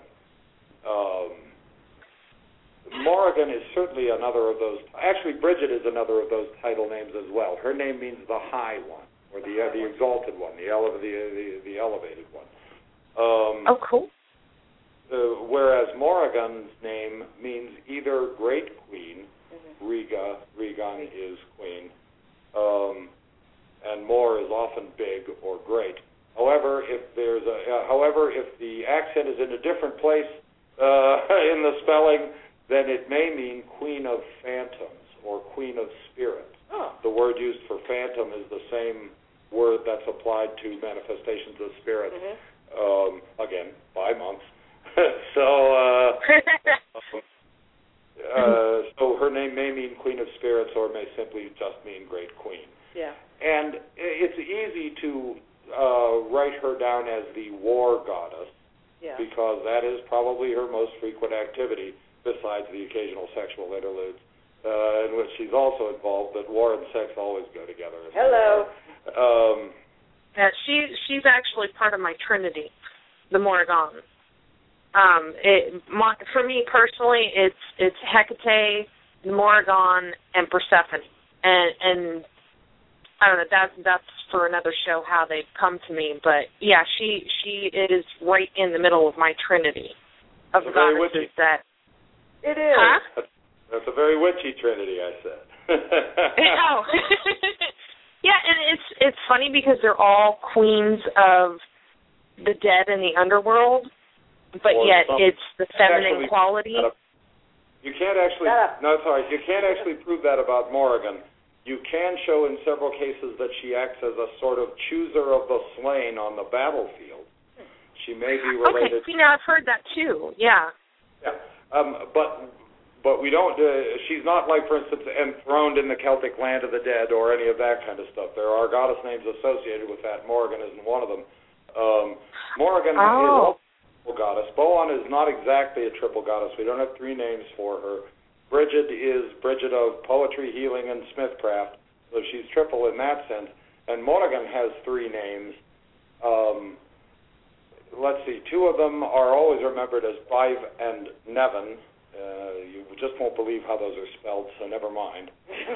Morrigan is certainly another of those. Actually, Bridget is another of those title names as well. Her name means the high one, or the exalted one, the elevated one. Cool. Whereas Morrigan's name means either great queen, Regan is queen, and Mor is often big or great. However, if the accent is in a different place in the spelling, then it may mean queen of phantoms or queen of spirits. The word used for phantom is the same word that's applied to manifestations of spirits, again, by monks. So her name may mean queen of spirits or may simply just mean great queen. Yeah. And it's easy to write her down as the war goddess, because that is probably her most frequent activity, besides the occasional sexual interludes in which she's also involved, but war and sex always go together. Hello. She's actually part of my trinity, the Morrigan. For me personally, it's Hecate, Morrigan, and Persephone, and I don't know. That's for another show how they come to me, but yeah, she is right in the middle of my trinity of goddesses. That it is. Huh? That's a very witchy trinity, I said. Oh. Yeah, and it's funny because they're all queens of the dead and the underworld. But yet it's the feminine quality. You can't actually you can't actually prove that about Morrigan. You can show in several cases that she acts as a sort of chooser of the slain on the battlefield. She may be related. Okay, I've heard that too. Yeah. Yeah, but we don't. She's not like, for instance, enthroned in the Celtic land of the dead or any of that kind of stuff. There are goddess names associated with that. Morrigan isn't one of them. Morrigan is goddess. Boan is not exactly a triple goddess. We don't have three names for her. Bridget is Bridget of poetry, healing, and smithcraft, so she's triple in that sense. And Morrigan has three names. Let's see, two of them are always remembered as Bive and Nevin. You just won't believe how those are spelled, so never mind.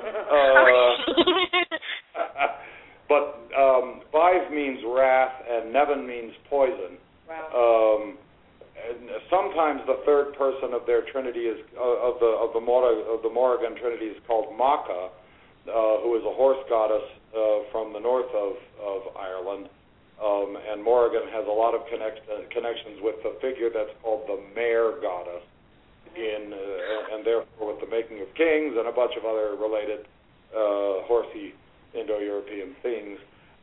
But Bive means wrath, and Nevin means poison. Wow. And sometimes the third person of their trinity is of the Morrigan trinity is called Macha, who is a horse goddess from the north of Ireland, and Morrigan has a lot of connections with the figure that's called the mare goddess, and therefore with the making of kings and a bunch of other related horsey Indo-European things.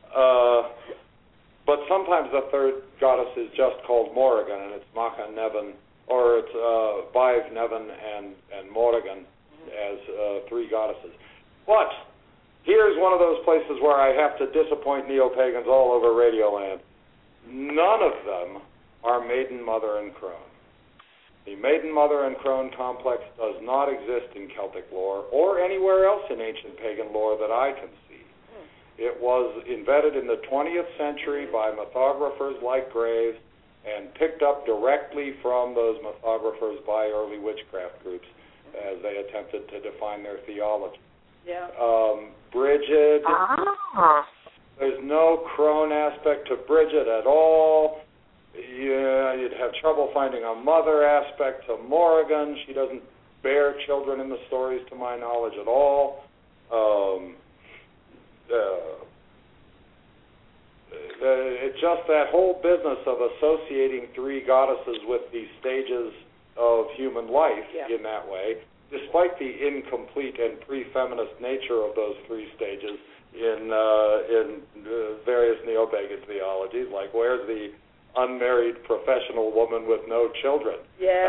But sometimes the third goddess is just called Morrigan, and it's Macha Nevin, or it's Bive, Nevin, and Morrigan as three goddesses. But here's one of those places where I have to disappoint neo-pagans all over Radioland. None of them are Maiden, Mother, and Crone. The Maiden, Mother, and Crone complex does not exist in Celtic lore or anywhere else in ancient pagan lore that I can see. It was invented in the 20th century by mythographers like Graves and picked up directly from those mythographers by early witchcraft groups as they attempted to define their theology. Yeah. Bridget, there's no crone aspect to Bridget at all. Yeah, you'd have trouble finding a mother aspect to Morrigan. She doesn't bear children in the stories, to my knowledge, at all. it's just that whole business of associating three goddesses with the stages of human life in that way, despite the incomplete and pre-feminist nature of those three stages in various neo-pagan theologies, like where's the unmarried professional woman with no children?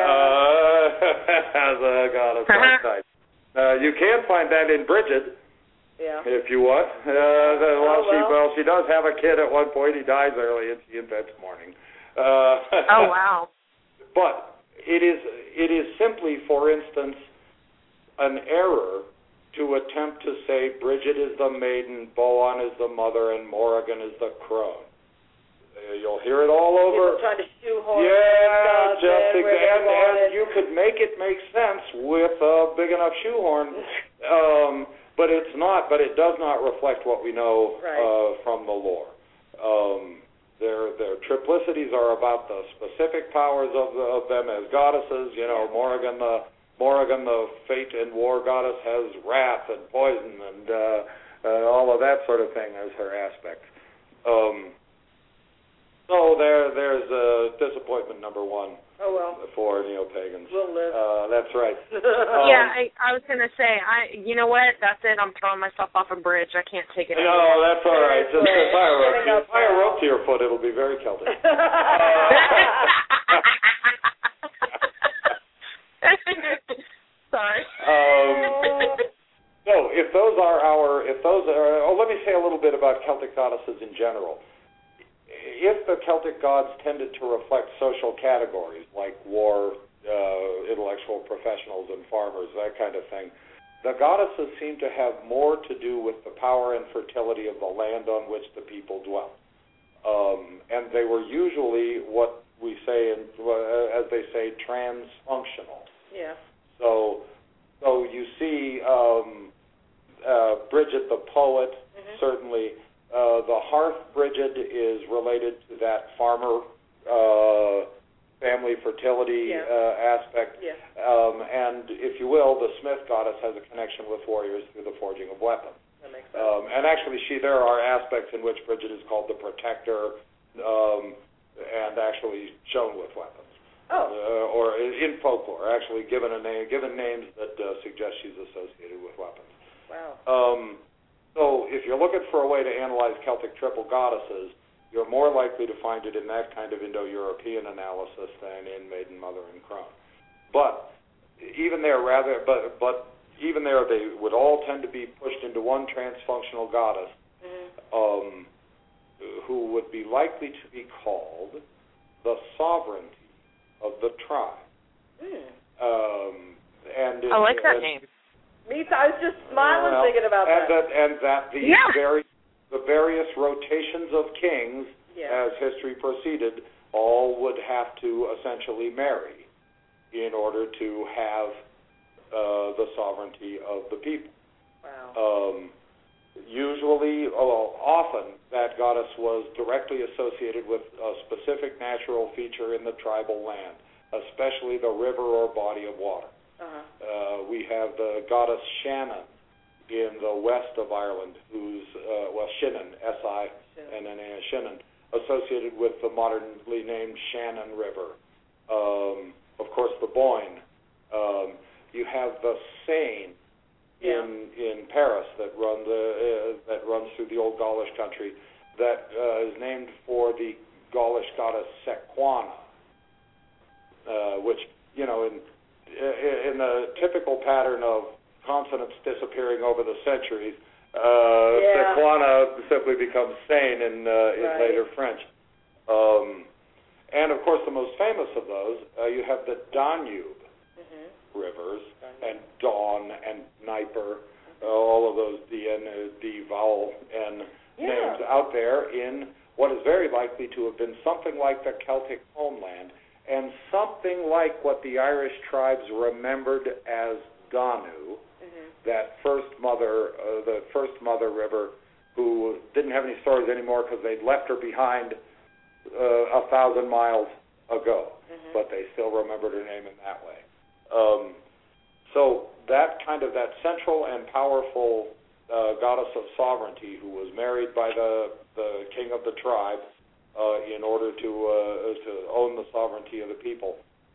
As a goddess like that. You can find that in Bridget, if you want. She does have a kid at one point. He dies early, and she invents mourning. Oh, wow. But it is simply, for instance, an error to attempt to say Bridget is the maiden, Boan is the mother, and Morrigan is the crone. You'll hear it all over. People trying to shoehorn. And you could make it make sense with a big enough shoehorn, but it's not. But it does not reflect what we know from the lore. Their triplicities are about the specific powers of them as goddesses. You know, Morrigan, the fate and war goddess, has wrath and poison and all of that sort of thing as her aspect. So there's disappointment number one. Oh, well. For neo-pagans. We'll live. That's right. I was going to say, you know what? That's it. I'm throwing myself off a bridge. I can't take it anymore. No, that's all right. Just tie a rope to your foot. It'll be very Celtic. Sorry. So let me say a little bit about Celtic goddesses in general. If the Celtic gods tended to reflect social categories like war, intellectual professionals and farmers, that kind of thing, the goddesses seem to have more to do with the power and fertility of the land on which the people dwelt. And they were usually what we say, as they say, transfunctional. Yeah. So you see Bridget the poet, certainly. The hearth Bridget is related to that farmer family fertility aspect. Yeah. And, if you will, the smith goddess has a connection with warriors through the forging of weapons. That makes sense. And actually, there are aspects in which Bridget is called the protector and actually shown with weapons. Oh. Or in folklore, actually given names that suggest she's associated with weapons. Wow. So if you're looking for a way to analyze Celtic triple goddesses, you're more likely to find it in that kind of Indo-European analysis than in maiden, mother, and crone. But even there, even there, they would all tend to be pushed into one transfunctional goddess, who would be likely to be called the sovereignty of the tribe. And I like that name. Me too. I was just smiling thinking about that. And that the various rotations of kings, as history proceeded, all would have to essentially marry in order to have the sovereignty of the people. Wow. Often, that goddess was directly associated with a specific natural feature in the tribal land, especially the river or body of water. We have the goddess Shannon in the west of Ireland, who's, Shinnon, S-I-N-N-A, Shinnon, associated with the modernly named Shannon River. Of course, the Boyne. You have the Seine in Paris that runs through the old Gaulish country that is named for the Gaulish goddess Sequana, which, in the typical pattern of consonants disappearing over the centuries, Sequana simply becomes Seine in later French. And, of course, the most famous of those, you have the Danube rivers, and Don and Dnieper, all of those D vowel N names out there in what is very likely to have been something like the Celtic homeland, and something like what the Irish tribes remembered as Danu, that first mother river, who didn't have any stories anymore because they'd left her behind 1,000 miles ago, but they still remembered her name in that way. So that central and powerful goddess of sovereignty, who was married by the king of the tribe in order to own the sovereignty of the people.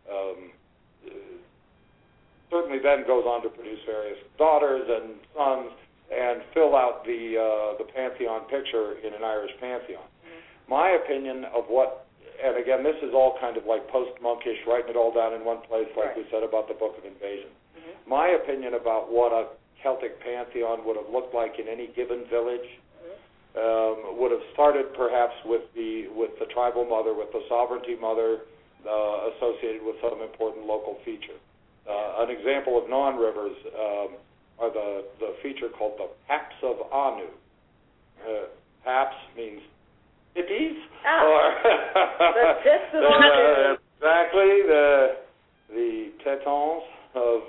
Certainly then goes on to produce various daughters and sons and fill out the pantheon picture in an Irish pantheon. Mm-hmm. My opinion of what, and again, this is all kind of like post-monkish, writing it all down in one place, like we said about the Book of Invasion. Mm-hmm. My opinion about what a Celtic pantheon would have looked like in any given village would have started perhaps with the tribal mother, with the sovereignty mother associated with some important local feature. An example of non-rivers are the feature called the Paps of Anu. Paps means titties, or the tits of Anu. Exactly, the tétons of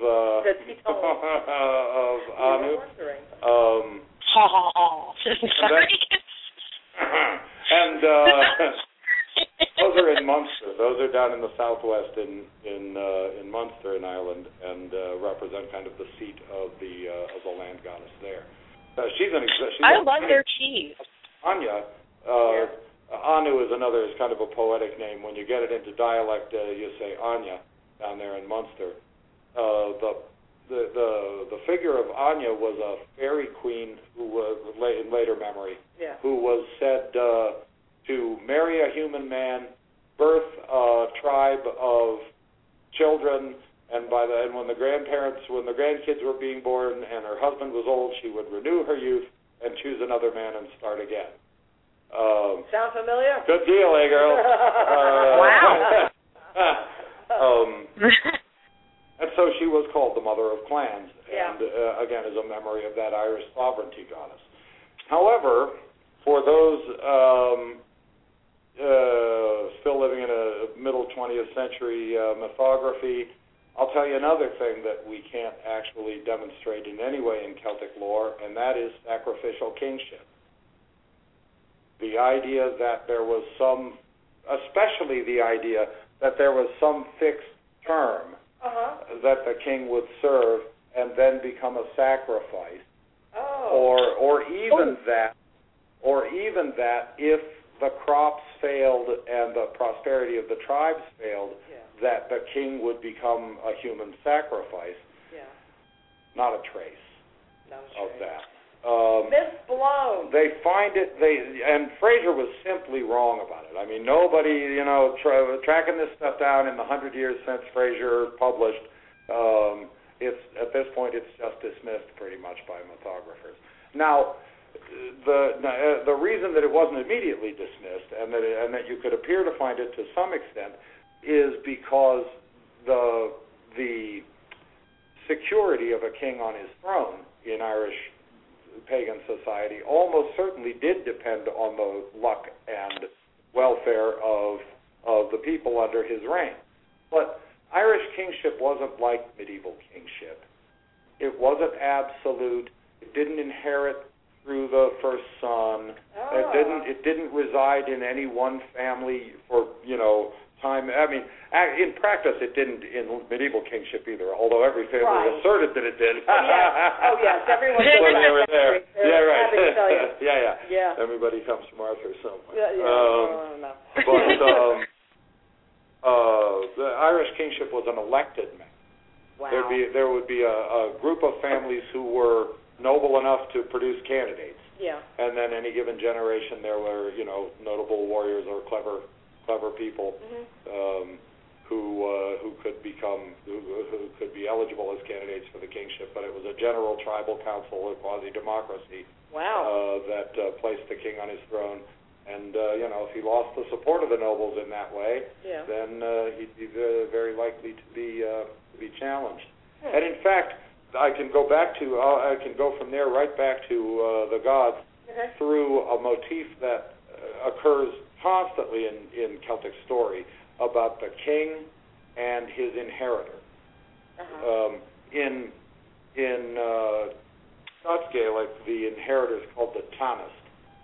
of Anu. Sorry. And those are in Munster. Those are down in the southwest in Munster in Ireland, and represent kind of the seat of the land goddess there. I love their cheese. Anya. Anu is kind of a poetic name. When you get it into dialect, you say Anya down there in Munster. The figure of Anya was a fairy queen who was in later memory, who was said to marry a human man, birth a tribe of children, and when the grandkids were being born and her husband was old, she would renew her youth and choose another man and start again. Sound familiar? Good deal, girl? Wow. And so she was called the Mother of Clans, and again is a memory of that Irish sovereignty goddess. However, for those still living in a middle 20th century mythography, I'll tell you another thing that we can't actually demonstrate in any way in Celtic lore, and that is sacrificial kingship. The idea that there was especially the idea that there was some fixed term that the king would serve and then become a sacrifice, or even that if the crops failed and the prosperity of the tribes failed, that the king would become a human sacrifice. Not a trace of that. Myth blown. They find it. And Fraser was simply wrong about it. I mean, nobody, tracking this stuff down in the 100 years since Fraser published. It's at this point, it's just dismissed pretty much by mythographers. Now, the reason that it wasn't immediately dismissed, and that you could appear to find it to some extent, is because the security of a king on his throne in Irish pagan society almost certainly did depend on the luck and welfare of the people under his reign. But Irish kingship wasn't like medieval kingship. It wasn't absolute. It didn't inherit through the first son. It didn't reside in any one family for time. I mean, in practice, it didn't in medieval kingship either, although every family asserted that it did. Oh, yes. Everyone when they were there. Yeah, right. Yeah. Everybody comes from Arthur somewhere. No. But the Irish kingship was an elected man. Wow. There would be a group of families who were noble enough to produce candidates. Yeah. And then any given generation, there were notable warriors or clever people who could be eligible as candidates for the kingship. But it was a general tribal council, a quasi-democracy. Wow. That placed the king on his throne. And if he lost the support of the nobles in that way, then he'd be very likely to be challenged. And in fact, I can go from there right back to the gods through a motif that occurs constantly in Celtic story about the king and his inheritor. In Scots Gaelic, the inheritor is called the Tanist,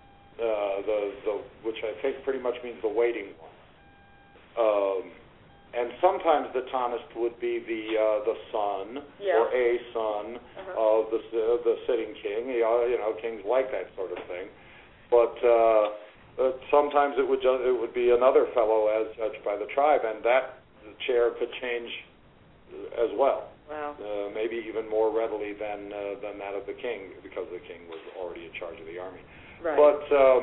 which I think pretty much means the waiting one. And sometimes the Tanist would be the son or a son of the sitting king. Kings like that sort of thing. But sometimes it would be another fellow as judged by the tribe, and that chair could change as well. Wow. Maybe even more readily than that of the king, because the king was already in charge of the army. Right. But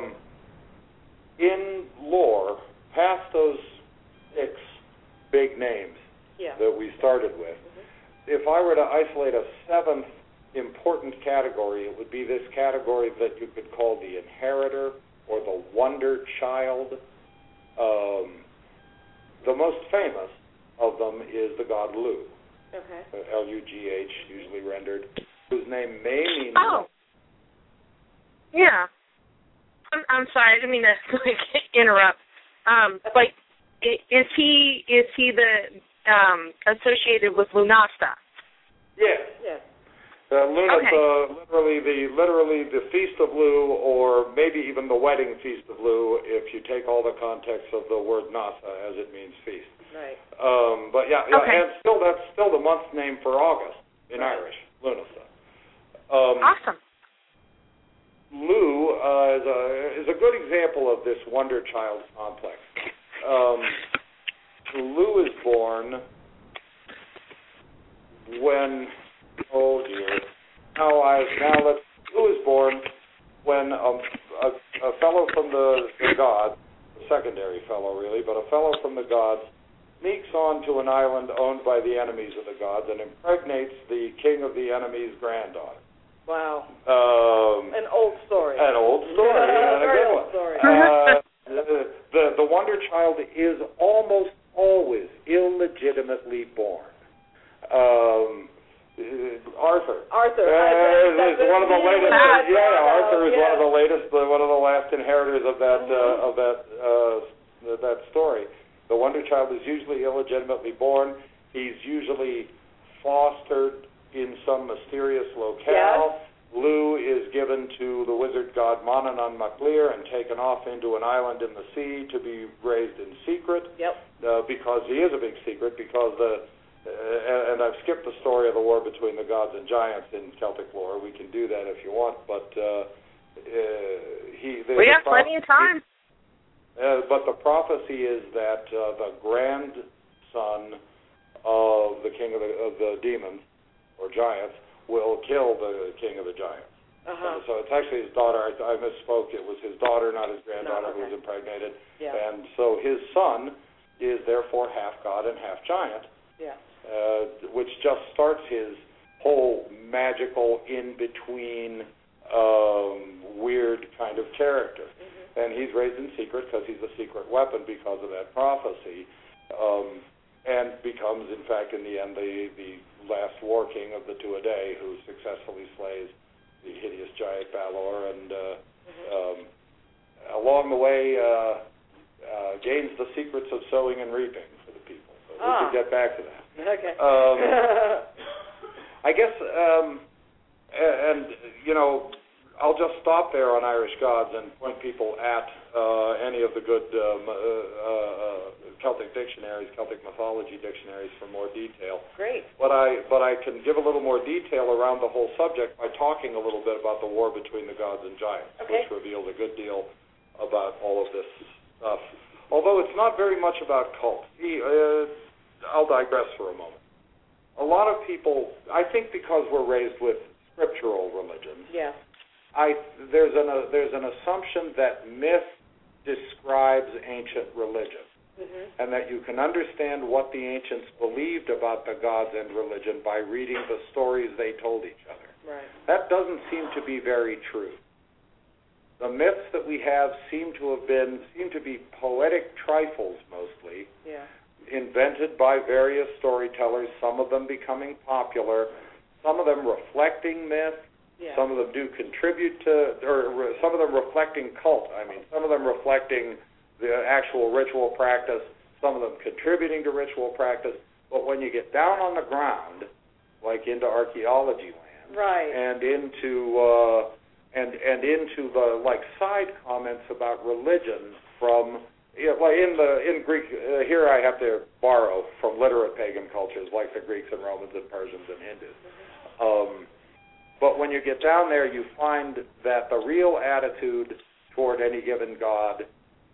in lore, past those 6 big names that we started with, if I were to isolate a 7th important category, it would be this category that you could call the inheritor or the wonder child. The most famous of them is the god Lu. Okay. L-U-G-H, usually rendered, whose name may mean... Oh. Yeah. I'm sorry, I didn't mean to interrupt. Like, is he the associated with Lunasta? Yes. Yes. Lunasta, literally the Feast of Lu, or maybe even the wedding Feast of Lu, if you take all the context of the word Nasa, as it means feast. Right. But and that's still the month name for August in Irish, Lunasa. Awesome. Lu is a good example of this wonder child complex. Lu is born when Lu is born when a fellow from the gods, a secondary fellow really, but a fellow from the gods sneaks onto an island owned by the enemies of the gods and impregnates the king of the enemy's granddaughter. Wow. An old story. An old story. And a good one. Story. The wonder child is almost always illegitimately born. Arthur. Is one of the latest. Arthur is one of the latest, one of the last inheritors of that story. The wonder child is usually illegitimately born. He's usually fostered in some mysterious locale. Yes. Lu is given to the wizard god Manannán mac Lir and taken off into an island in the sea to be raised in secret. Yep. Because he is a big secret, because and I've skipped the story of the war between the gods and giants in Celtic lore. We can do that if you want, but we have plenty of time. But the prophecy is that the grandson of the king of the demons, or giants, will kill the king of the giants. So it's actually his daughter. I misspoke. It was his daughter, not his granddaughter, who was impregnated. Yeah. And so his son is therefore half god and half giant, which just starts his whole magical in-between weird kind of character. And he's raised in secret because he's a secret weapon because of that prophecy, and becomes, in fact, in the end, the last war king of the Tuatha, who successfully slays the hideous giant Balor, and along the way gains the secrets of sowing and reaping for the people. So we can get back to that. Okay. I guess, and I'll just stop there on Irish gods and point people at any of the good Celtic dictionaries, Celtic mythology dictionaries for more detail. Great. But I can give a little more detail around the whole subject by talking a little bit about the war between the gods and giants, which reveals a good deal about all of this stuff. Although it's not very much about cult. I'll digress for a moment. A lot of people, I think because we're raised with scriptural religions, there's an assumption that myth describes ancient religion, and that you can understand what the ancients believed about the gods and religion by reading the stories they told each other. Right. That doesn't seem to be very true. The myths that we have seem to be poetic trifles mostly, invented by various storytellers, some of them becoming popular, some of them reflecting myth. Some of them do contribute to, or some of them reflecting cult. Some of them reflecting the actual ritual practice, some of them contributing to ritual practice. But when you get down on the ground, like into archaeology land, and into into the side comments about religion from in Greek. Here I have to borrow from literate pagan cultures like the Greeks and Romans and Persians and Hindus. But when you get down there, you find that the real attitude toward any given god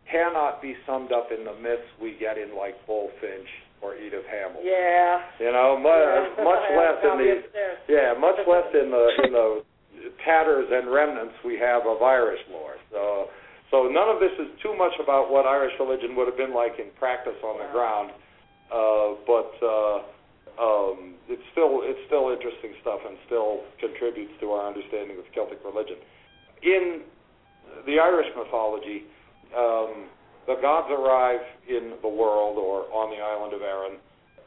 cannot be summed up in the myths we get in like Bullfinch or Edith Hamilton. Yeah. You know, much less in the tatters and remnants we have of Irish lore. So none of this is too much about what Irish religion would have been like in practice on the ground, but it's still interesting stuff and still contributes to our understanding of Celtic religion. In the Irish mythology, the gods arrive in the world or on the island of Arran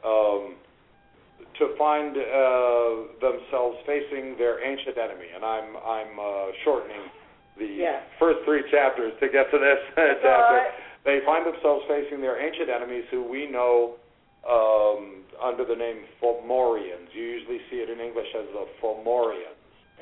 to find themselves facing their ancient enemy, and I'm shortening the first 3 chapters to get to this chapter. Right. They find themselves facing their ancient enemies, who we know under the name Fomorians. You usually see it in English as the Fomorians.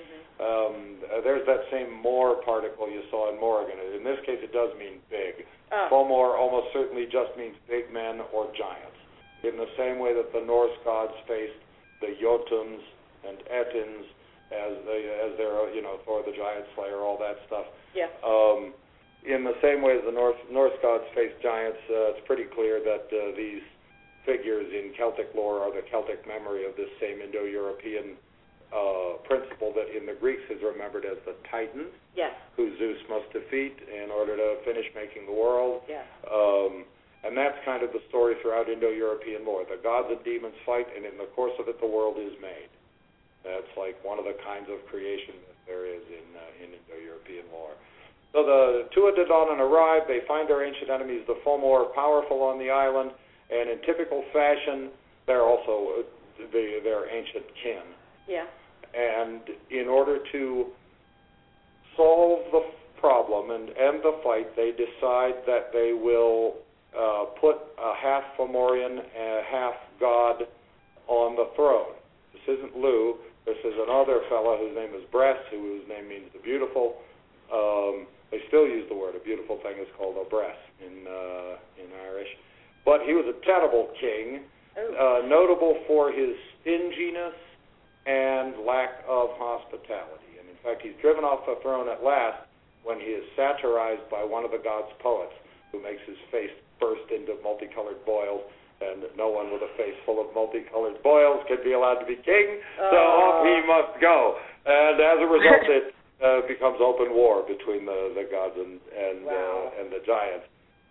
There's that same more particle you saw in Morrigan. In this case, it does mean big. Fomor almost certainly just means big men or giants. In the same way that the Norse gods faced the Jotuns and Etins as their, Thor the Giant Slayer, all that stuff. Yeah. In the same way as the Norse gods faced giants, it's pretty clear that these figures in Celtic lore are the Celtic memory of this same Indo-European principle that in the Greeks is remembered as the Titans, who Zeus must defeat in order to finish making the world. And that's kind of the story throughout Indo-European lore. The gods and demons fight, and in the course of it, the world is made. That's like one of the kinds of creation that there is in Indo-European lore. So the Tuatha Dé Danann arrive. They find their ancient enemies, the Fomor, powerful on the island, and in typical fashion, they're also their ancient kin. Yeah. And in order to solve the problem and end the fight, they decide that they will put a half Fomorian and a half god on the throne. This isn't Lugh. This is another fellow whose name is Bress, whose name means the beautiful. They still use the word. A beautiful thing is called a Bress in Irish. But he was a terrible king, notable for his stinginess and lack of hospitality. And in fact, he's driven off the throne at last when he is satirized by one of the god's poets, who makes his face burst into multicolored boils, and no one with a face full of multicolored boils can be allowed to be king, so off he must go. And as a result, it becomes open war between the gods and the giants.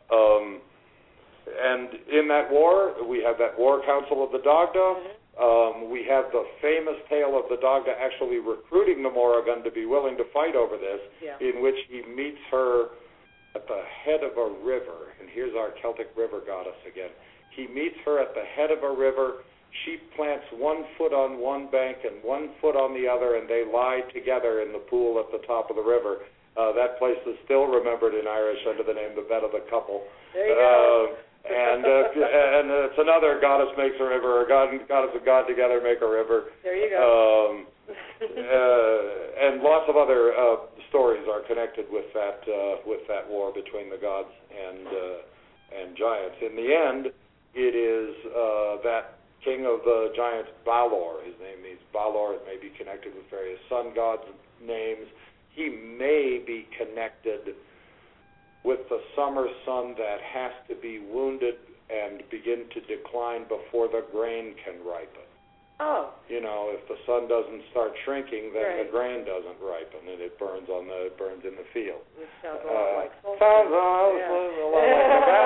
And in that war, we have that war council of the Dagda. We have the famous tale of the Dagda actually recruiting the Morrigan to be willing to fight over this, in which he meets her at the head of a river. And here's our Celtic river goddess again. He meets her at the head of a river. She plants 1 foot on one bank and 1 foot on the other, and they lie together in the pool at the top of the river. That place is still remembered in Irish under the name the Bed of the Couple. There you go. And it's another goddess makes a river, or goddess and god together make a river. There you go. And lots of other stories are connected with that war between the gods and giants. In the end, it is that king of the giants, Balor. His name means Balor. It may be connected with various sun gods' names. He may be connected with the summer sun that has to be wounded and begin to decline before the grain can ripen. Oh. If the sun doesn't start shrinking, then the grain doesn't ripen, and it burns in the field. This sounds a lot like solstice. Sounds a lot like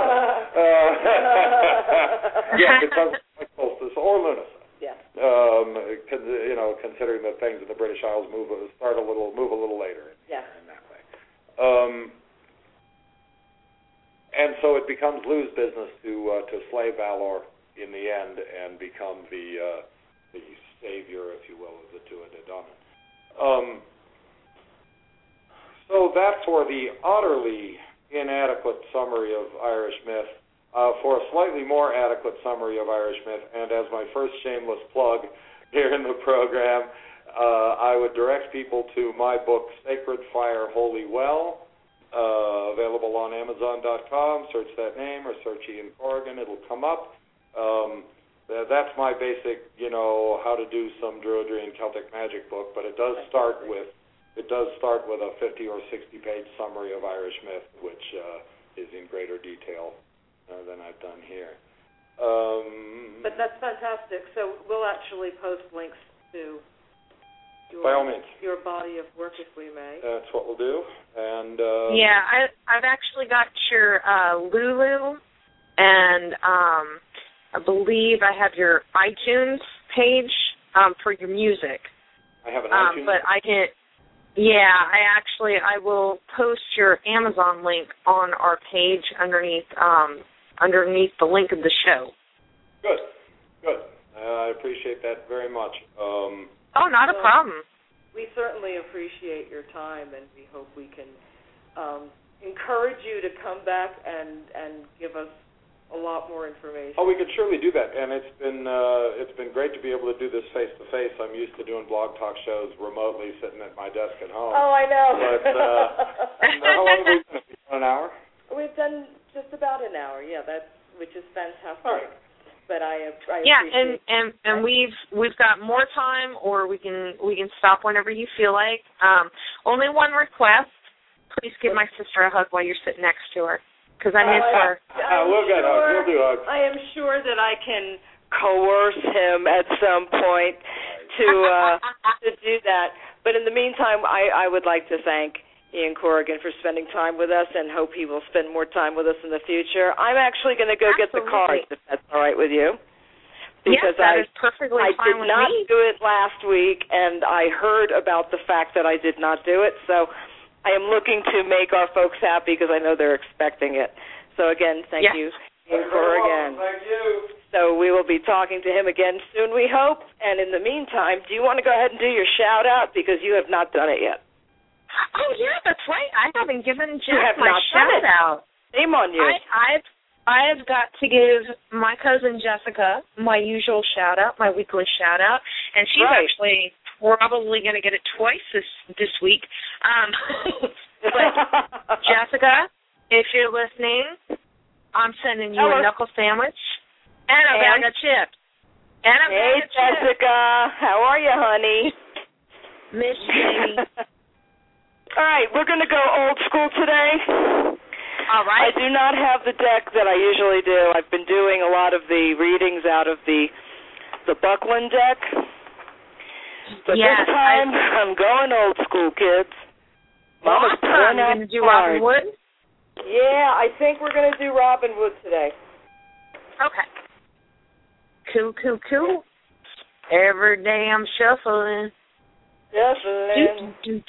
that. It sounds like solstice or lunacy. Yeah. Considering that things in the British Isles move a little later. In that way. And so it becomes Lugh's business to slay Balor in the end and become the savior, if you will, of the Tuatha Dé Danann. So that for the utterly inadequate summary of Irish myth. For a slightly more adequate summary of Irish myth, and as my first shameless plug here in the program, I would direct people to my book, Sacred Fire, Holy Well, available on Amazon.com. Search that name or search Ian Corrigan. It'll come up. That's my basic, how to do some Druidry and Celtic magic book, but it does start with a 50 or 60 page summary of Irish myth, which is in great fantastic. So we'll actually post links to By all means. your body of work, if we may. That's what we'll do. And I've actually got your Lulu, and I believe I have your iTunes page for your music. I have an iTunes. But I can. Yeah, I will post your Amazon link on our page underneath the link of the show. Good. I appreciate that very much. Oh, not a problem. We certainly appreciate your time, and we hope we can encourage you to come back and give us a lot more information. Oh, we could surely do that, and it's been great to be able to do this face to face. I'm used to doing blog talk shows remotely, sitting at my desk at home. Oh, I know. But how long have we done? An hour? We've done just about an hour. Yeah, which is fantastic. All right. But I yeah, appreciate and we've got more time, or we can stop whenever you feel like. Only one request: please give my sister a hug while you're sitting next to her, because I miss her. We'll get hugs. We'll do hugs. I am sure that I can coerce him at some point to do that. But in the meantime, I would like to thank Ian Corrigan for spending time with us, and hope he will spend more time with us in the future. I'm actually going to go get the cards, if that's all right with you. Because yes, that is perfectly fine with me. I did not do it last week, and I heard about the fact that I did not do it. So I am looking to make our folks happy, because I know they're expecting it. So again, thank you, Ian Corrigan. Thank you. So we will be talking to him again soon, we hope. And in the meantime, do you want to go ahead and do your shout-out, because you have not done it yet? Oh, yeah, that's right. I haven't given Jeff my shout-out. Shame on you. I've got to give my cousin Jessica my usual shout-out, my weekly shout-out, and she's actually probably going to get it twice this week. But Jessica, if you're listening, I'm sending you a knuckle sandwich and a bag of chips. And a bag of Jessica, how are you, honey? Miss you. All right, we're going to go old school today. All right. I do not have the deck that I usually do. I've been doing a lot of the readings out of the Buckland deck. But this time, I'm going old school, kids. Mama's pulling out going to do Robin Wood? Yeah, I think we're going to do Robin Wood today. Okay. Cool. Every day I'm shuffling. Definitely.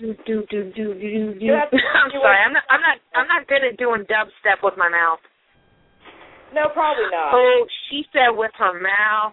I'm sorry. I'm not good at doing dubstep with my mouth. No, probably not. Oh, she said with her mouth.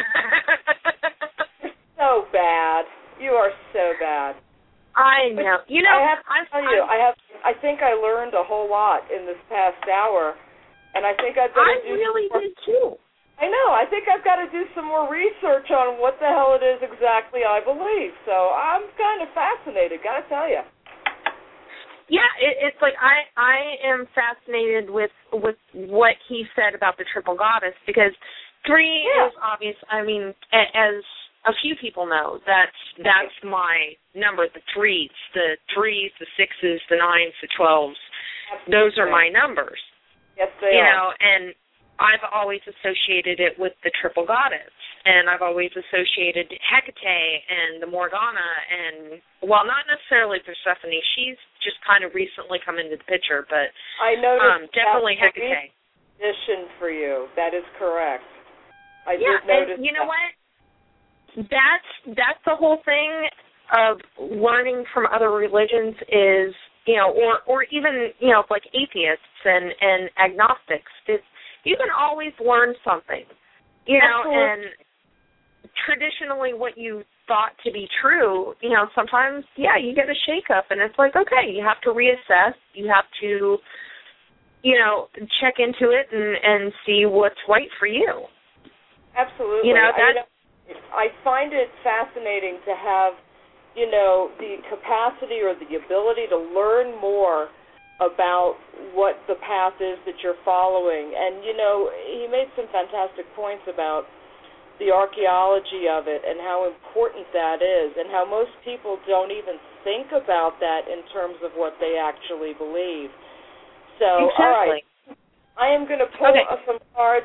So bad. You are so bad. I know. You know, I have to tell you, I think I learned a whole lot in this past hour, and I think I've got to do. I really did too. I know. I think I've got to do some more research on what the hell it is exactly I believe. So I'm kind of fascinated, got to tell you. Yeah, it's like I am fascinated with what he said about the triple goddess, because 3 is obvious. I mean, as a few people know, that's my number, the 3s, the 6s, the 9s, the 12s. Absolutely. Those are my numbers. Yes, they are. You know, and I've always associated it with the triple goddess, and I've always associated Hecate and the Morgana, and, well, not necessarily Persephone. She's just kind of recently come into the picture, but I noticed definitely Hecate. Addition for you. That is correct. I did notice. And you know what? That's the whole thing of learning from other religions is, you know, or even, you know, like atheists and agnostics. You can always learn something, you know, and traditionally what you thought to be true, you know, sometimes, you get a shake-up, and it's like, okay, you have to reassess, you have to, you know, check into it and see what's right for you. Absolutely. You know, I find it fascinating to have, you know, the capacity or the ability to learn more about what the path is that you're following. And, you know, he made some fantastic points about the archaeology of it and how important that is, and how most people don't even think about that in terms of what they actually believe. So, exactly. All right, I am going to pull some cards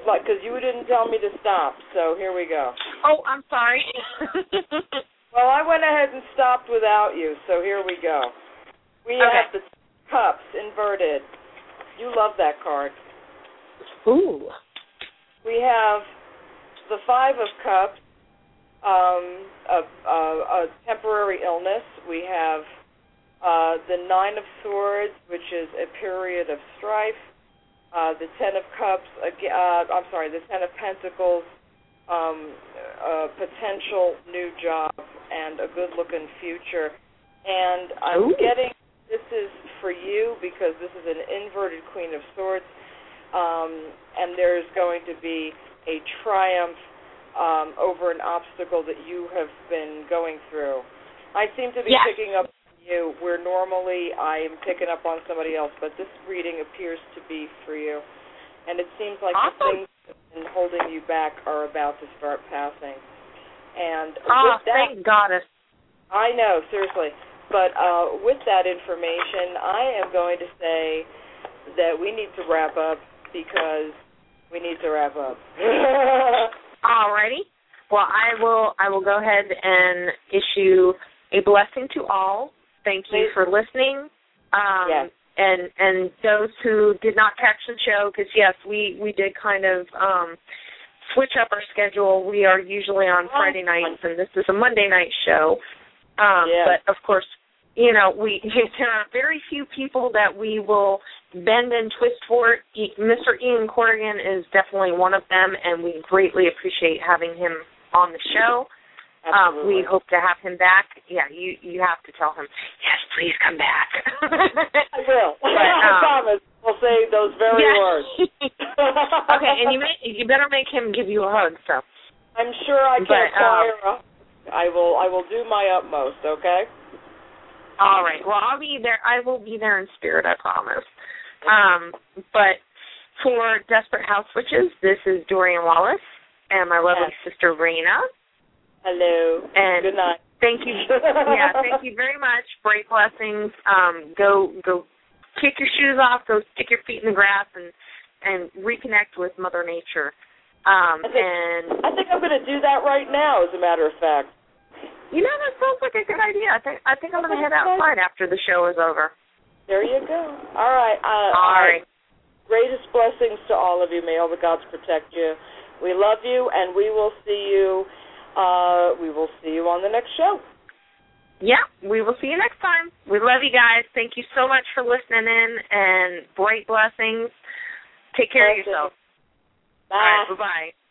like, because you didn't tell me to stop, so here we go. Oh, I'm sorry. Well, I went ahead and stopped without you, so here we go. We have the cups inverted. You love that card. Ooh. We have the 5 of Cups, a temporary illness. We have the 9 of Swords, which is a period of strife. The 10 of Cups, the 10 of Pentacles, a potential new job and a good-looking future. And I'm getting, this is for you because this is an inverted Queen of Swords, and there's going to be a triumph over an obstacle that you have been going through. I seem to be picking up on you where normally I am picking up on somebody else, but this reading appears to be for you. And it seems like the things that have been holding you back are about to start passing. And with that, thank Goddess. I know, seriously. But with that information, I am going to say that we need to wrap up because we need to wrap up. Alrighty. Well, I will go ahead and issue a blessing to all. Thank you for listening. Yes. And those who did not catch the show, because, yes, we did kind of switch up our schedule. We are usually on Friday nights, and this is a Monday night show. But, of course, you know, there are very few people that we will bend and twist for. Mr. Ian Corrigan is definitely one of them, and we greatly appreciate having him on the show. We hope to have him back. Yeah, you have to tell him, yes, please come back. I will. But, I promise. We'll say those very words. Okay, and you better make him give you a hug. So I'm sure I can acquire. I will do my utmost. Okay. All right. Well, I'll be there. I will be there in spirit. I promise. But for Desperate House Witches, this is Dorian Wallace and my lovely sister Raina. Hello. And good night. Thank you. Thank you very much. Great blessings. Go kick your shoes off. Go stick your feet in the grass and reconnect with Mother Nature. I think I'm going to do that right now. As a matter of fact. You know, that sounds like a good idea. I think I'm going to head outside after the show is over. There you go. All right. All right. Greatest blessings to all of you. May all the gods protect you. We love you, and we will see you. On the next show. Yeah, we will see you next time. We love you guys. Thank you so much for listening in, and great blessings. Take care of yourself. Bye. All right, bye-bye.